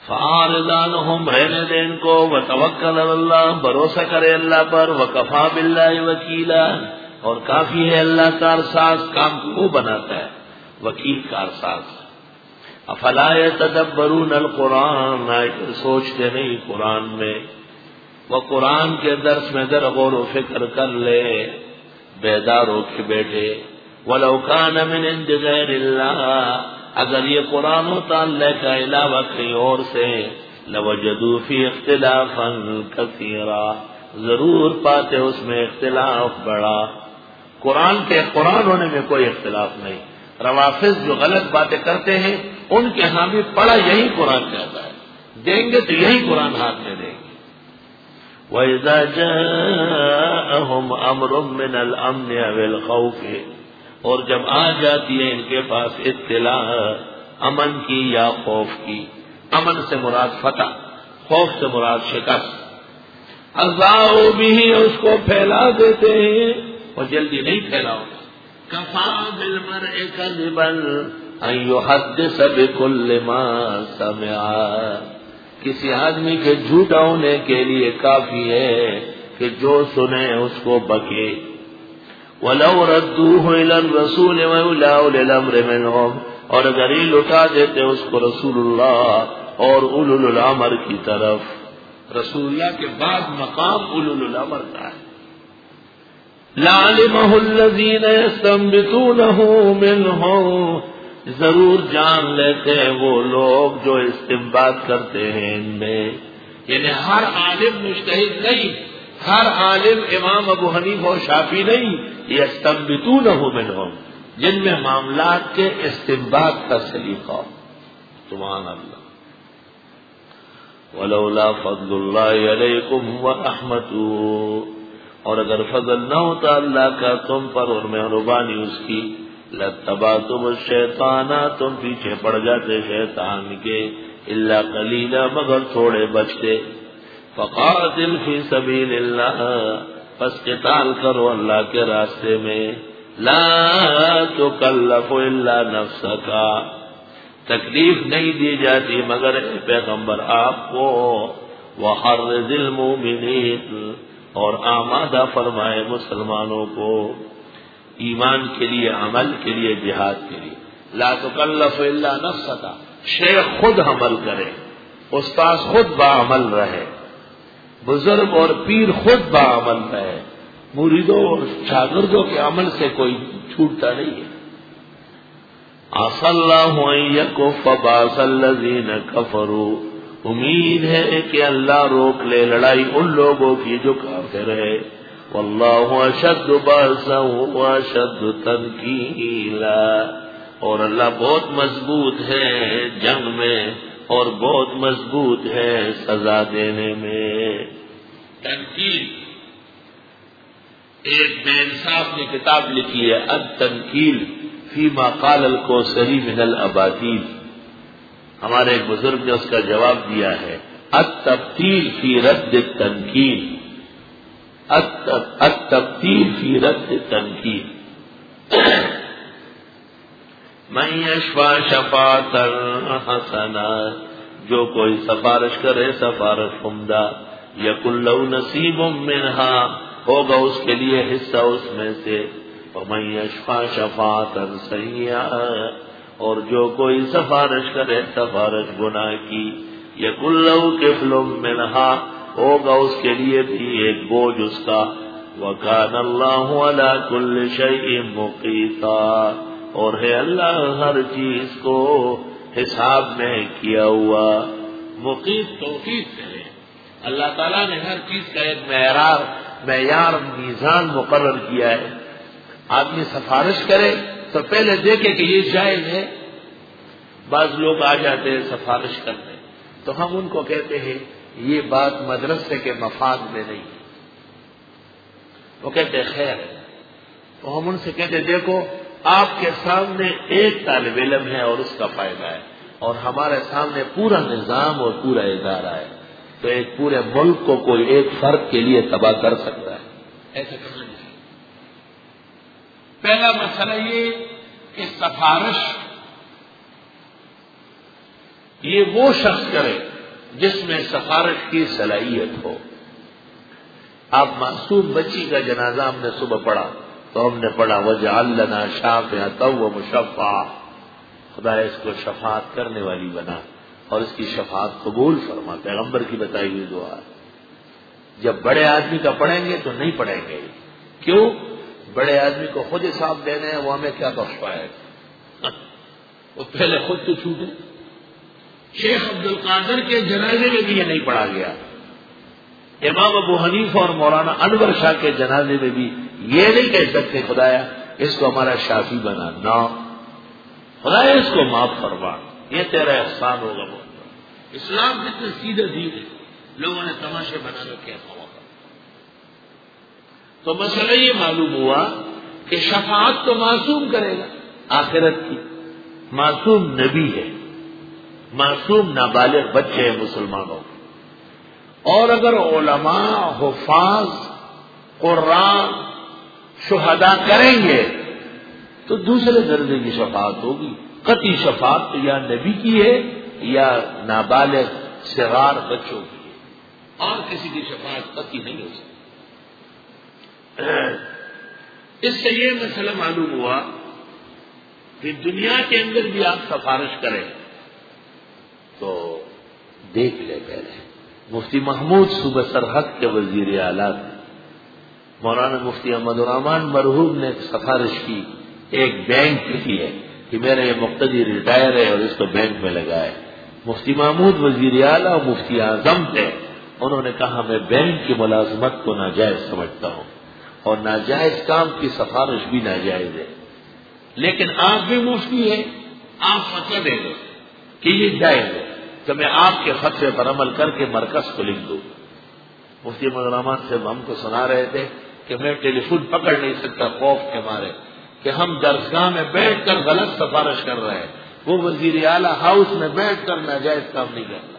فَأَعْرِضْ عَنْهُمْ رہنے دے ان کو، وَتَوَكَّلْ عَلَى اللَّهِ بھروسہ کرے اللہ پر، وَكَفَى بِاللَّهِ وَكِيلًا اور کافی ہے اللہ کارساز، کام کو بناتا ہے وکیل کارساز۔ افلا يتدبرون القرآن سوچتے نہیں قرآن میں، وہ قرآن کے درس میں اگر غور و فکر کر لے بیدار ہو کے بیٹھے۔ وَلَوْ كَانَ مِنْ عِنْدِ غَيْرِ اللَّهِ اگر یہ قرآن ہوتا اللہ کا علاوہ کہیں اور سے، لَوَجَدُوا فِي اخْتِلَافًا كَثِيرًا ضرور پاتے اس میں اختلاف بڑا۔ قرآن کے قرآن ہونے میں کوئی اختلاف نہیں۔ روافض جو غلط باتیں کرتے ہیں ان کے ہاں بھی پڑا یہی قرآن کہتا ہے، دیں گے تو یہی قرآن ہاتھ میں دیں گے۔ وَإِذَا جَاءَهُمْ أَمْرٌ مِّنَ الْأَمْنِ أَوِ الْخَوْفِ اور جب آ جاتی ہے ان کے پاس اطلاع امن کی یا خوف کی، امن سے مراد فتح، خوف سے مراد شکست، اذاعوا بِهِ اس کو پھیلا دیتے ہیں اور جلدی نہیں پھیلاؤ گے۔ كَفَىٰ بِالْمَرْءِ كَذِبًا أَن يُحَدِّثَ بِكُلِّ مَا سَمِعَ کسی آدمی کے جھوٹا ہونے کے لیے کافی ہے کہ جو سنے اس کو بکے۔ وَلَوْ رَدُّوهُ إِلَى الرَّسُولِ وَإِلَىٰ أُولِي الْأَمْرِ مِنْهُمْ اور اگر یہ لوٹا دیتے اس کو رسول اللہ اور اولو الامر کی طرف، رسول اللہ کے بعد مقام اولو الامر کا ہے۔ لَعَلِمَهُ الَّذِينَ يَسْتَنبِطُونَهُ مِنْهُمْ ضرور جان لیتے ہیں وہ لوگ جو استنباط کرتے ہیں ان میں، یعنی ہر عالم مجتہد نہیں، ہر عالم امام ابو حنیفہ اور شافعی نہیں، یستنبطونہ منہم جن میں معاملات کے استنباط کا سلیقہ۔ سبحان اللہ۔ ولولا فضل اللہ علیکم ورحمتہ اور اگر فضل نہ ہوتا اللہ کا تم پر اور مہربانی اس کی، لاتبعتم الشیطان تم پیچھے پڑ جاتے شیطان کے، الا قلیلا مگر تھوڑے بچتے۔ فقاتل فی سبیل اللہ پس قتال کرو اللہ کے راستے میں، لا تکلف الا نفسک تکلیف نہیں دی جاتی مگر اے پیغمبر آپ کو، وحرض المؤمنین اور آمادہ فرمائے مسلمانوں کو ایمان کے لیے، عمل کے لیے، جہاد کے لیے۔ لا تکلف الا نفسک شیخ خود عمل کرے، استاذ خود باعمل رہے، بزرگ اور پیر خود باعمل رہے، مریدوں اور شاگردوں کے عمل سے کوئی چھوٹتا نہیں ہے۔ عسى الله ان يكف باس الذين كفروا امید ہے کہ اللہ روک لے لڑائی ان لوگوں کی جو کافر ہے، واللہ اشد باسا واشد تنکیلا اور اللہ بہت مضبوط ہے جنگ میں اور بہت مضبوط ہے سزا دینے میں۔ تنکیل ایک بے انصاف نے کتاب لکھی ہے التنکیل فیما قال الکوثری من الاباطیل، ہمارے ایک بزرگ نے اس کا جواب دیا ہے التبتیل فی رد التنکیل، التبتیل فی رد التنکیل۔ من یشفع شفاعتا حسنا جو کوئی سفارش کرے سفارش عمدہ، یکن لہ نصیب منہا ہوگا اس کے لیے حصہ اس میں سے، ومن یشفع شفاعتا سیئۃ اور جو کوئی سفارش کرے سفارش گناہ کی، یکن لہ کفل منہا ہوگا اس کے لیے بھی ایک بوجھ اس کا، وکان اللہ علی کل شیء مقیتا اور ہے اللہ ہر چیز کو حساب میں کیا ہوا۔ مقیت توقیت سے ہے، اللہ تعالیٰ نے ہر چیز کا ایک معیار میزان مقرر کیا ہے۔ آدمی سفارش کرے تو پہلے دیکھے کہ یہ جائز ہے۔ بعض لوگ آ جاتے ہیں سفارش کرتے تو ہم ان کو کہتے ہیں یہ بات مدرسے کے مفاد میں نہیں، وہ کہتے ہیں خیر ہے، تو ہم ان سے کہتے دیکھو آپ کے سامنے ایک طالب علم ہے اور اس کا فائدہ ہے، اور ہمارے سامنے پورا نظام اور پورا ادارہ ہے، تو ایک پورے ملک کو کوئی ایک فرد کے لیے تباہ کر سکتا ہے، ایسا کرنا نہیں۔ پہلا مسئلہ یہ کہ سفارش یہ وہ شخص کرے جس میں سفارش کی صلاحیت ہو. اب معصوم بچی کا جنازہ ہم نے صبح پڑھا تو ہم نے پڑھا وجعل لنا شافعۃ و مشفعۃ، خدا اس کو شفاعت کرنے والی بنا اور اس کی شفاعت قبول فرما. پیغمبر کی بتائی ہوئی دعا. جب بڑے آدمی کا پڑھیں گے تو نہیں پڑھیں گے. کیوں؟ بڑے آدمی کو خود حساب دینے ہیں، وہ ہمیں کیا بخش پائے گا؟ وہ پہلے خود تو چھوٹے. شیخ عبد القادر کے جنازے میں بھی یہ نہیں پڑھا گیا. امام ابو حنیفہ اور مولانا انور شاہ کے جنازے میں بھی یہ نہیں کہہ سکتے خدایا اس کو ہمارا شافی بنا، نہ خدایا اس کو معاف فرما، یہ تیرا احسان ہوگا. بہت اسلام کتنے سیدھے دین ہے، لوگوں نے تماشے بنا رکھے ہیں. تو مسئلہ یہ معلوم ہوا کہ شفاعت تو معصوم کرے گا آخرت کی. معصوم نبی ہے، معصوم نابالغ بچے ہیں مسلمانوں. اور اگر علماء، حفاظ، قراء، شہداء کریں گے تو دوسرے درجے کی شفاعت ہوگی. قطعی شفاعت تو یا نبی کی ہے یا نابالغ صغار بچوں کی ہے، اور کسی کی شفاعت قطعی نہیں ہو سکتی. اس سے یہ مسئلہ معلوم ہوا کہ دنیا کے اندر بھی آپ سفارش کریں تو دیکھ لے. پہلے مفتی محمود صوبہ سرحد کے وزیر اعلیٰ مولانا مفتی احمد الرحمان مرحوم نے سفارش کی ایک بینک کی ہے کہ میرا یہ مقتدی ریٹائر ہے اور اس کو بینک میں لگائے. مفتی محمود وزیر اعلیٰ اور مفتی اعظم تھے. انہوں نے کہا میں بینک کی ملازمت کو ناجائز سمجھتا ہوں اور ناجائز کام کی سفارش بھی ناجائز ہے، لیکن آپ بھی مفتی ہیں، آپ فتویٰ دے دو کہ یہ جائز ہے تو میں آپ کے فتوے پر عمل کر کے مرکز کو لکھ دوں. مفتی احمد الرحمان سے ہم کو سنا رہے تھے کہ میں ٹیلی فون پکڑ نہیں سکتا خوف کے مارے کہ ہم درسگاہ میں بیٹھ کر غلط سفارش کر رہے ہیں، وہ وزیر اعلیٰ ہاؤس میں بیٹھ کر ناجائز کام نہیں کر رہا.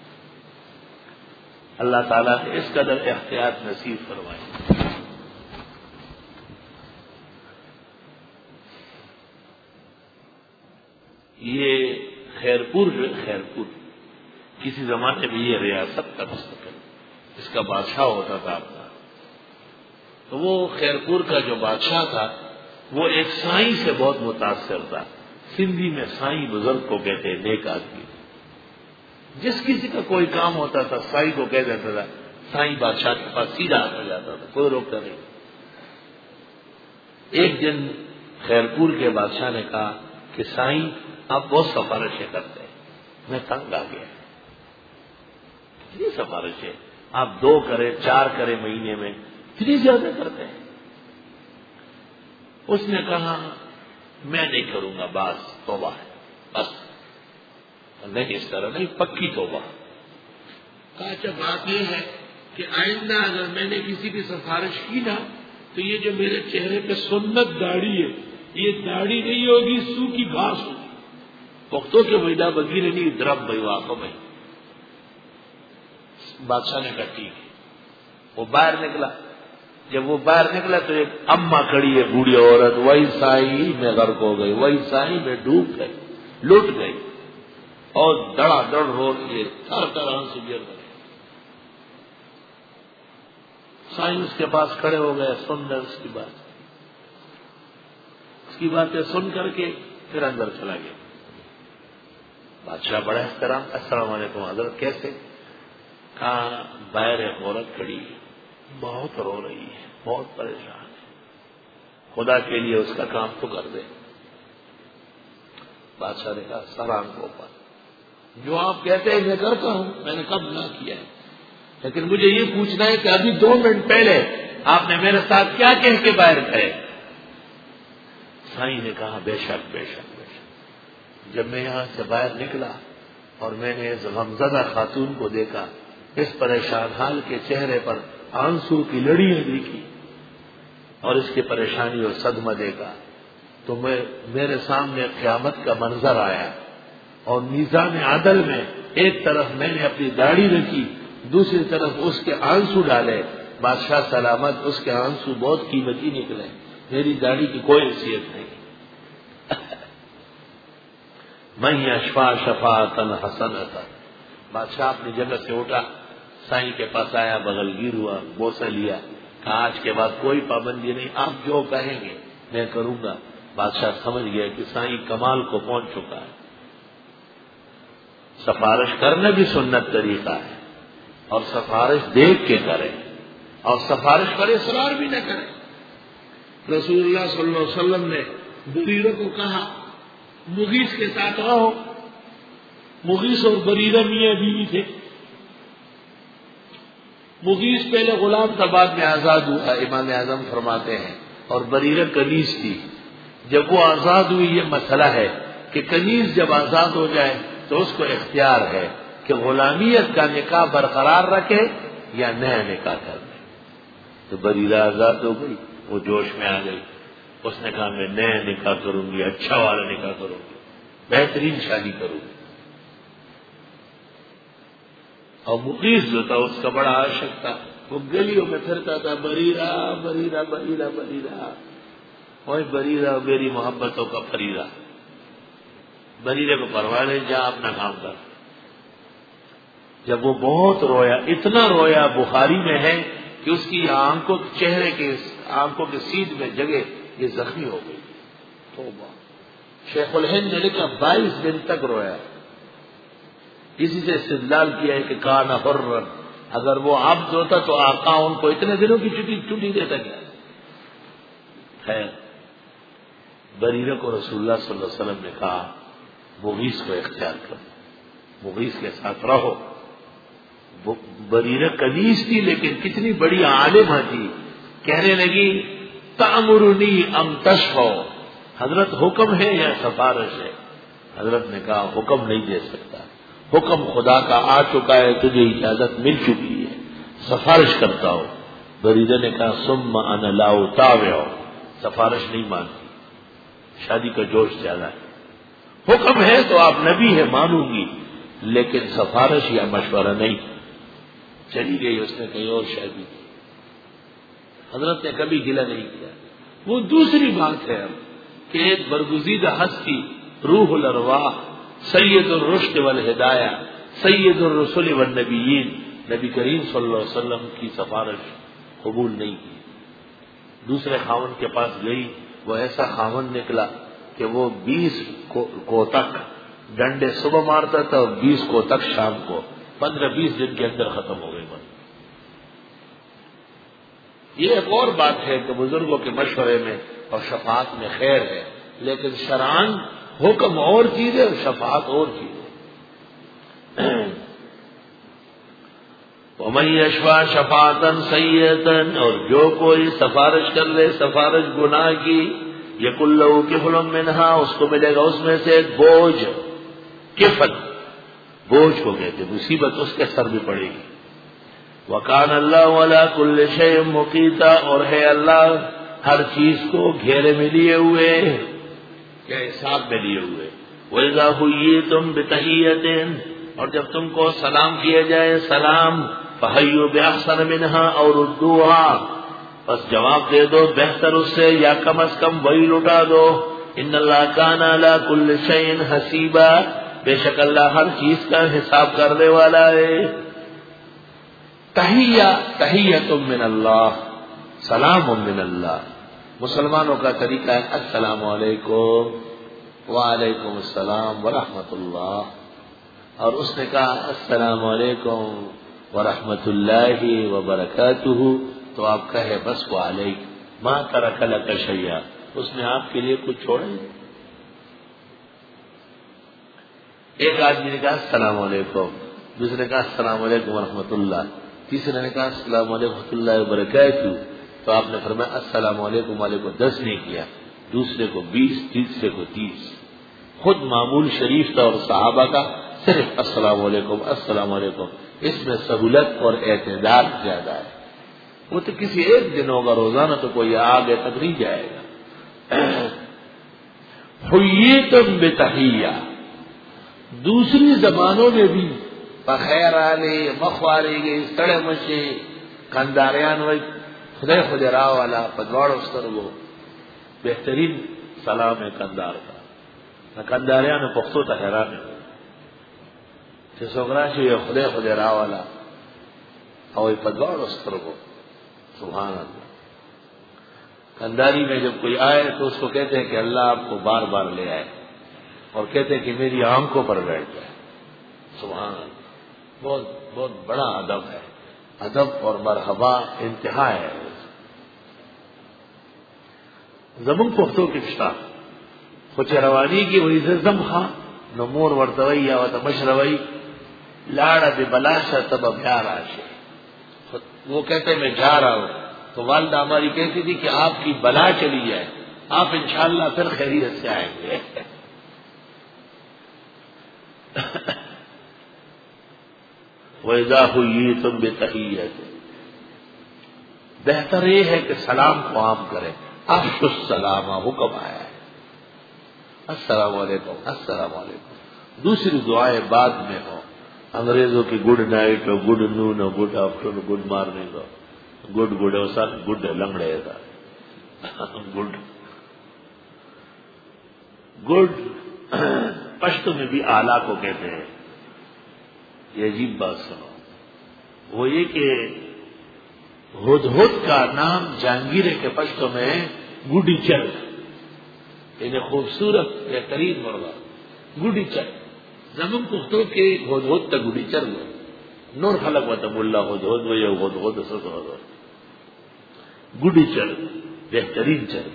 اللہ تعالیٰ نے اس قدر احتیاط نصیب فرمائی. یہ خیرپور کسی زمانے میں یہ ریاست کا مستقل، اس کا بادشاہ ہوتا تھا اپنا. تو وہ خیرپور کا جو بادشاہ تھا وہ ایک سائیں سے بہت متاثر تھا. سندھی میں سائیں بزرگ کو کہتے ہیں، نیک آدمی. جس کسی کا کوئی کام ہوتا تھا سائیں کو کہہ دیتا تھا، سائیں بادشاہ کے پاس سیدھا آ جاتا تھا، کوئی روکتا نہیں. ایک دن خیرپور کے بادشاہ نے کہا کہ سائیں آپ بہت سفارشیں کرتے ہیں، میں تنگ آ گیا. اتنی سفارشیں آپ 2 کرے 4 کرے مہینے میں، اتنی زیادہ کرتے ہیں. اس نے کہا میں نہیں کروں گا، بس توبہ ہے، بس نہیں، اس طرح نہیں، پکی توبہ. کہا اچھا بات یہ ہے کہ آئندہ اگر میں نے کسی کی سفارش کی نا تو یہ جو میرے چہرے پہ سنت داڑھی ہے یہ داڑھی نہیں ہوگی، سو کی گھاس ہوگی. پختوں کے میدا بگیر نہیں درب بھائی واقع میں. بادشاہ نے کہا ٹھیک ہے. وہ باہر نکلا. جب وہ باہر نکلا تو ایک اماں کھڑی ہے بوڑھی عورت، وہی سائی میں غرق ہو گئی، وہی سائی میں ڈوب گئی، لٹ گئی اور دڑا دڑ رو رہی ہے، ہر طرح سے گر گئے. سائی اس کے پاس کھڑے ہو گئے، سن رہے اس کی باتیں سن کر کے پھر اندر چلا گیا. بادشاہ بڑا احترام، السلام علیکم حضرت کیسے؟ کہا باہر ایک عورت کھڑی ہے، بہت رو رہی ہے، بہت پریشان ہے، خدا کے لیے اس کا کام تو کر دے. بادشاہ نے کہا سر آنکھوں پر، جو آپ کہتے ہیں میں کرتا ہوں، میں نے کب نہ کیا ہے، لیکن مجھے یہ پوچھنا ہے کہ ابھی 2 منٹ پہلے آپ نے میرے ساتھ کیا کہہ کے باہر گئے؟ سائیں نے کہا بے شک بے شک بے شک. جب میں یہاں سے باہر نکلا اور میں نے اس غمزدہ خاتون کو دیکھا، اس پریشان حال کے چہرے پر آنسو کی لڑیاں دیکھی اور اس کی پریشانی اور صدمہ دیکھا تو میرے سامنے قیامت کا منظر آیا. اور میزان عدل میں ایک طرف میں نے اپنی داڑھی رکھی، دوسری طرف اس کے آنسو ڈالے. بادشاہ سلامت، اس کے آنسو بہت قیمتی نکلے، میری داڑھی کی کوئی حیثیت نہیں. من یشفع شفاعۃ حسنۃ بادشاہ اپنی جگہ سے اٹھا، سائیں کے پاس آیا، بغل گیر ہوا، بوسہ لیا، کہا آج کے بعد کوئی پابندی نہیں، آپ جو کہیں گے میں کروں گا۔ بادشاہ سمجھ گیا کہ سائیں کمال کو پہنچ چکا ہے۔ سفارش کرنا بھی سنت طریقہ ہے، اور سفارش دیکھ کے کرے، اور سفارش پر اصرار بھی نہ کرے۔ رسول اللہ صلی اللہ علیہ وسلم نے بریرہ کو کہا مغیث کے ساتھ رہو۔ مغیث اور بریرہ میاں بیوی تھے۔ مغیث پہلے غلام تھا، بعد میں آزاد ہوا، امام اعظم فرماتے ہیں، اور بریرہ کنیز تھی۔ جب وہ آزاد ہوئی، یہ مسئلہ ہے کہ کنیز جب آزاد ہو جائے تو اس کو اختیار ہے کہ غلامیت کا نکاح برقرار رکھے یا نیا نکاح کر دے۔ تو بریرہ آزاد ہو گئی، وہ جوش میں آ گئی، اس نے کہا میں نیا نکاح کروں گی، اچھا والا نکاح کروں گی، بہترین شادی کروں گی۔ اور مغیث جو تھا اس کا بڑا عاشق تھا، وہ گلیوں میں پھرتا تھا، بریرہ بریرہ بریرہ بریرہ، اوے بریرہ میری محبتوں کا فریرہ۔ بریرہ کو پرواہ نہیں، جا اپنا کام کر۔ جب وہ بہت رویا، اتنا رویا بخاری میں ہے کہ اس کی آنکھوں چہرے کے آنکھوں کے سیدھ میں جگہ یہ زخمی ہو گئی۔ توبہ! شیخ الہند نے لکھا 22 دن تک رویا۔ اسی سے استدلال کیا ہے کہ کان حرا، اگر وہ عبد ہوتا تو آقا ان کو اتنے دنوں کی چھٹی دیتا کیا؟ خیر، بریرہ کو رسول اللہ صلی اللہ علیہ وسلم نے کہا مغیث کو اختیار کرو، مغیث کے ساتھ رہو۔ بریرہ کنیز تھی لیکن کتنی بڑی عالمہ تھی، کہنے لگی تأمرنی ام تشفع، حضرت حکم ہے یا سفارش ہے؟ حضرت نے کہا حکم نہیں دے سکتا، حکم خدا کا آ چکا ہے، تجھے اجازت مل چکی ہے، سفارش کرتا ہو۔ بریرہ نے کہا ثم انا لا اطاوع، سفارش نہیں مانتی، شادی کا جوش زیادہ ہے، حکم ہے تو آپ نبی ہے مانوں گی، لیکن سفارش یا مشورہ نہیں۔ چلی گئی، اس نے کہیں اور شادی کی۔ حضرت نے کبھی گلہ نہیں کیا۔ وہ دوسری بات ہے اب کہ ایک برگزیدہ ہستی، روح الارواح، سید الرشد والہدایہ، سید الرسل والنبیین، نبی کریم صلی اللہ علیہ وسلم کی سفارش قبول نہیں کی۔ دوسرے خاوند کے پاس گئی، وہ ایسا خاوند نکلا کہ وہ 20 کوتک ڈنڈے صبح مارتا تھا اور 20 کوتک شام کو، 15-20 دن کے اندر ختم ہو گئی بات۔ یہ ایک اور بات ہے کہ بزرگوں کے مشورے میں اور شفاعت میں خیر ہے، لیکن شرعاً حکم اور چیز ہے اور شفاعت اور چیز ہے۔ وَمَن يَشْفَعْ شَفَاعَةً سَيِّئَةً، اور جو کوئی سفارش کر لے سفارش گناہ کی، يَكُن لَّهُ كِفْلٌ مِّنْهَا، اس کو ملے گا اس میں سے ایک بوجھ۔ کفل بوجھ کو کہتے، مصیبت اس کے سر بھی پڑے گی۔ وَكَانَ اللَّهُ عَلَىٰ كُلِّ شَيْءٍ مُقِيتًا، اور ہے اللہ ہر چیز کو گھیرے میں لیے ہوئے، یا حساب میں لیے ہوئے۔ وَإِذَا حُيِّيتُم بِتَحِيَّةٍ، اور جب تم کو سلام کیا جائے سلام، فَحَيُّوا بِأَحْسَنَ مِنْهَا أَوْ رُدُّوهَا، بس جواب دے دو بہتر اس سے یا کم از کم وہی لٹا دو۔ إِنَّ اللَّهَ كَانَ عَلَىٰ كُلِّ شَيْءٍ حَسِيبًا، بے شک اللہ ہر چیز کا حساب کرنے والا ہے۔ تحیۃ من اللہ، سلام من اللہ۔ مسلمانوں کا طریقہ ہے السلام علیکم، وعلیکم السلام ورحمۃ اللہ، اور اس نے کہا السلام علیکم ورحمۃ اللہ وبرکاتہ، تو آپ کہے بس وعلیکم، ما ترک لک شیئا، اس نے آپ کے لیے کچھ چھوڑا نہیں۔ ایک آدمی نے کہا السلام علیکم، دوسرے نے کہا السلام علیکم ورحمۃ اللہ، تیسرے نے کہا السلام علیکم ورحمۃ اللہ وبرکاتہ، تو آپ نے فرمایا السلام علیکم والے کو 10 نہیں کیا، دوسرے کو 20، تیسرے کو 30۔ خود معمول شریف تھا اور صحابہ کا صرف السلام علیکم السلام علیکم، اس میں سہولت اور اعتدال زیادہ ہے۔ وہ تو کسی ایک دن ہوگا، روزانہ تو کوئی آگے تک نہیں جائے گا۔ حییتم بتحیہ، دوسری زبانوں میں بھی بخیر آلے، مخواری گئی، سڑے مچے، کنداریان وی خدای خدای راہ والا پدواڑ استر، وہ بہترین سلام ہے کندار کا، نہ کنداریان پختو تا حیران ہے۔ چې څوک راشي یو خدای خدای راوالا او په دواړو سترګو سبحان اللہ. کنداری میں جب کوئی آئے تو اس کو کہتے ہیں کہ اللہ آپ کو بار بار لے آئے اور کہتے ہیں کہ میری آنکھوں پر بیٹھ جائے. سبحان اللہ. بہت بہت بڑا ادب ہے. ادب اور مرحبا انتہا ہے. زمون پختو کې شتا خو چې رواني کې وې زم خان نو مور ورتوي یا وته مشروي لاړه به بلاشه تب بیا راشي. وہ کہتے میں جا رہا ہوں تو والدہ ہماری کہتی تھی کہ آپ کی بلا چلی جائے آپ انشاءاللہ پھر خیریت سے آئیں گے. وَإِذَا حُيِّيتُم بِتَحِيَّةٍ بہتر یہ ہے کہ سلام کو عام کریں. افشوا السلام حکم آیا ہے. السلام علیکم السلام علیکم. دوسری دعائیں بعد میں ہو. انگریزوں کی گڈ نائٹ اور گڈ نون اور گڈ آفٹر گڈ مارننگ اور گڈ سر گڈ لنگڑے گڈ گڈ پشتو میں بھی آلہ کو کہتے ہیں. یہ عجیب بات سنو. وہ یہ کہ ہدہد کا نام جہانگیر کے پشتو میں گڈی چل یعنی خوبصورت بہترین مرغا گڈی چل. زمن پختو کے ہدہد تک گڈی چل گئے. نور خلق وطا ملا ہدہد و یہ ہدہد سسو گڈی چل بہترین چل.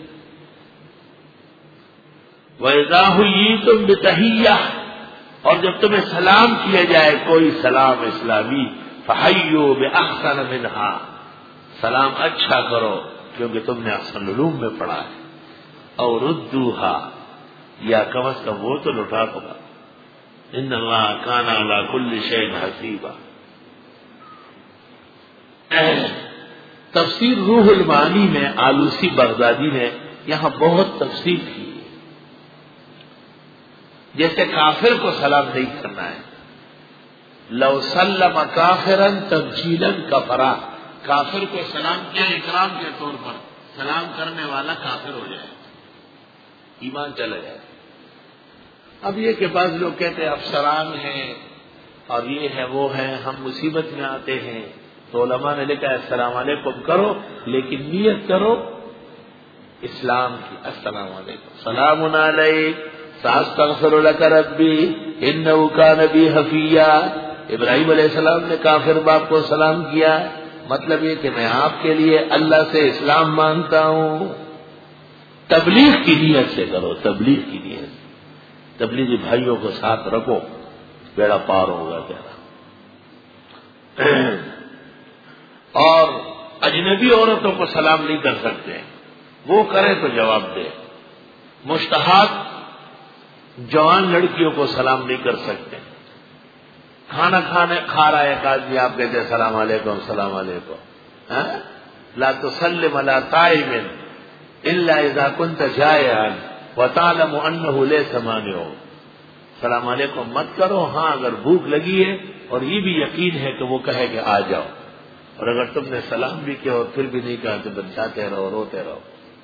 وَإِذَا حُيِّيتُم بِتَحِيَّةٍ اور جب تمہیں سلام کیا جائے کوئی سلام اسلامی فَحَيُّوا بِأَحْسَنَ مِنْهَا سلام اچھا کرو کیونکہ تم نے احسن العلوم میں پڑھا ہے. اور ردوها یا کم از کم وہ تو لوٹا دو. ان اللہ کان علی کل شیء حسیبا. تفسیر روح المعانی میں آلوسی بغدادی نے یہاں بہت تفصیل کی. جیسے کافر کو سلام نہیں کرنا ہے. لو سلم کافرا تبجیلا کفرا. کافر کو سلام کیا اکرام کے طور پر سلام کرنے والا کافر ہو جائے ایمان چلا جائے. اب یہ کہ بعض لوگ کہتے ہیں افسران ہیں اور یہ ہے وہ ہے ہم مصیبت میں آتے ہیں تو علماء نے لکھا ہے السلام علیکم کرو لیکن نیت کرو اسلام کی. السلام علیکم سلام علیک ساستغفر لک ربی انہ کان بی حفیہ. ابراہیم علیہ السلام نے کافر باپ کو سلام کیا. مطلب یہ کہ میں آپ کے لیے اللہ سے اسلام مانگتا ہوں. تبلیغ کی نیت سے کرو. تبلیغ کی نیت تبلیغی بھائیوں کو ساتھ رکھو بیڑا پار ہوگا تیرا. اور اجنبی عورتوں کو سلام نہیں کر سکتے. وہ کریں تو جواب دے. مشتہات جوان لڑکیوں کو سلام نہیں کر سکتے. کھانا کھا رہا ہے ایک آدمی آپ کہتے ہیں السلام علیکم السلام علیکم. لا تسلم علی طائم الا اذا كنت جائعا وتعلم انه ليس مانع. السلام علیکم مت کرو ہاں اگر بھوک لگی ہے اور یہ بھی یقین ہے کہ وہ کہے کہ آ جاؤ. اور اگر تم نے سلام بھی کیا اور پھر بھی نہیں کہا تو بچاتے رہو روتے رہو.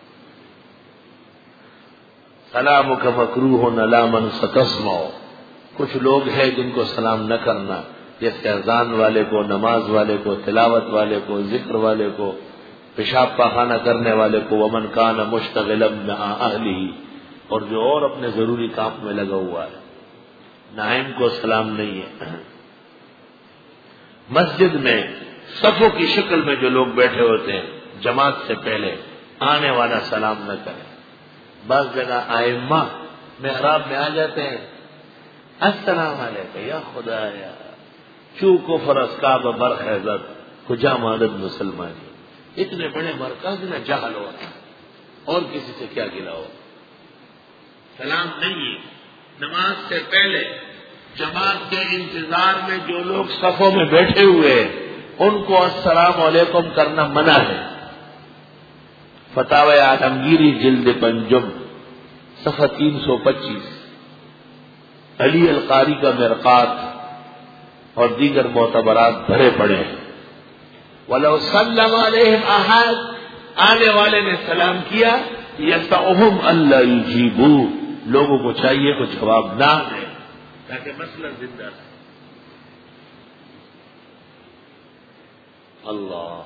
سلامک مکروہ علی من ستسمع. کچھ لوگ ہیں جن کو سلام نہ کرنا جیسے اذان والے کو نماز والے کو تلاوت والے کو ذکر والے کو پیشاب پاخانہ کرنے والے کو ومن کان مشتغلا مع اہلہ اور جو اور اپنے ضروری کام میں لگا ہوا ہے. نائم کو سلام نہیں ہے. مسجد میں صفوں کی شکل میں جو لوگ بیٹھے ہوتے ہیں جماعت سے پہلے آنے والا سلام نہ کرے. بعض جگہ ائمہ محراب میں آ جاتے ہیں السلام علیکم یا خدا یا چو کفر اسکاب برخیزت کجا مادت مسلمانی. اتنے بڑے مرکز نہ جہل ہو اور کسی سے کیا گلا ہو. سلام نہیں ہے. نماز سے پہلے جماعت کے انتظار میں جو لوگ صفوں میں بیٹھے ہوئے ہیں ان کو السلام علیکم کرنا منع ہے. فتاوی عالمگیری جلد پنجم صفحہ 325 علی القاری کا مرقات اور دیگر معتبرات بھرے پڑے ہیں. وَلَوْ سَلَّمَ عَلَيْهِمْ أَحَدٌ آنے والے نے سلام کیا يَسْتَعُهُمْ أَلَّا يُجِيبُوا لوگوں کو چاہیے کہ جواب نہ دیں تاکہ مسئلہ زندہ رہے. اللہ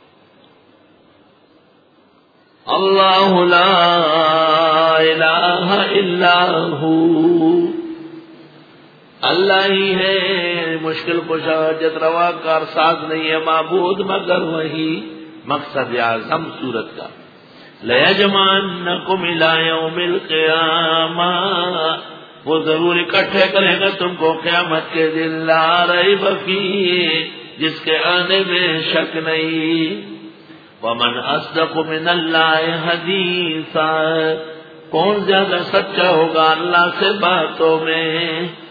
اللہ لا الہ الا ہو، اللہ ہی ہے مشکل کشا حاجت روا کار، ساز نہیں ہے معبود مگر وہی، مقصد اعظم صورت کا۔ لَيَجْمَعَنَّكُمْ إِلَىٰ يَوْمِ الْقِيَامَةِ، وہ ضرور اکٹھے کرے گا تم کو قیامت کے دن، لا ریب فیہ، جس کے آنے میں شک نہیں۔ وَمَنْ أَصْدَقُ مِنَ اللَّهِ حَدِيثًا، کون زیادہ سچا ہوگا اللہ سے باتوں میں۔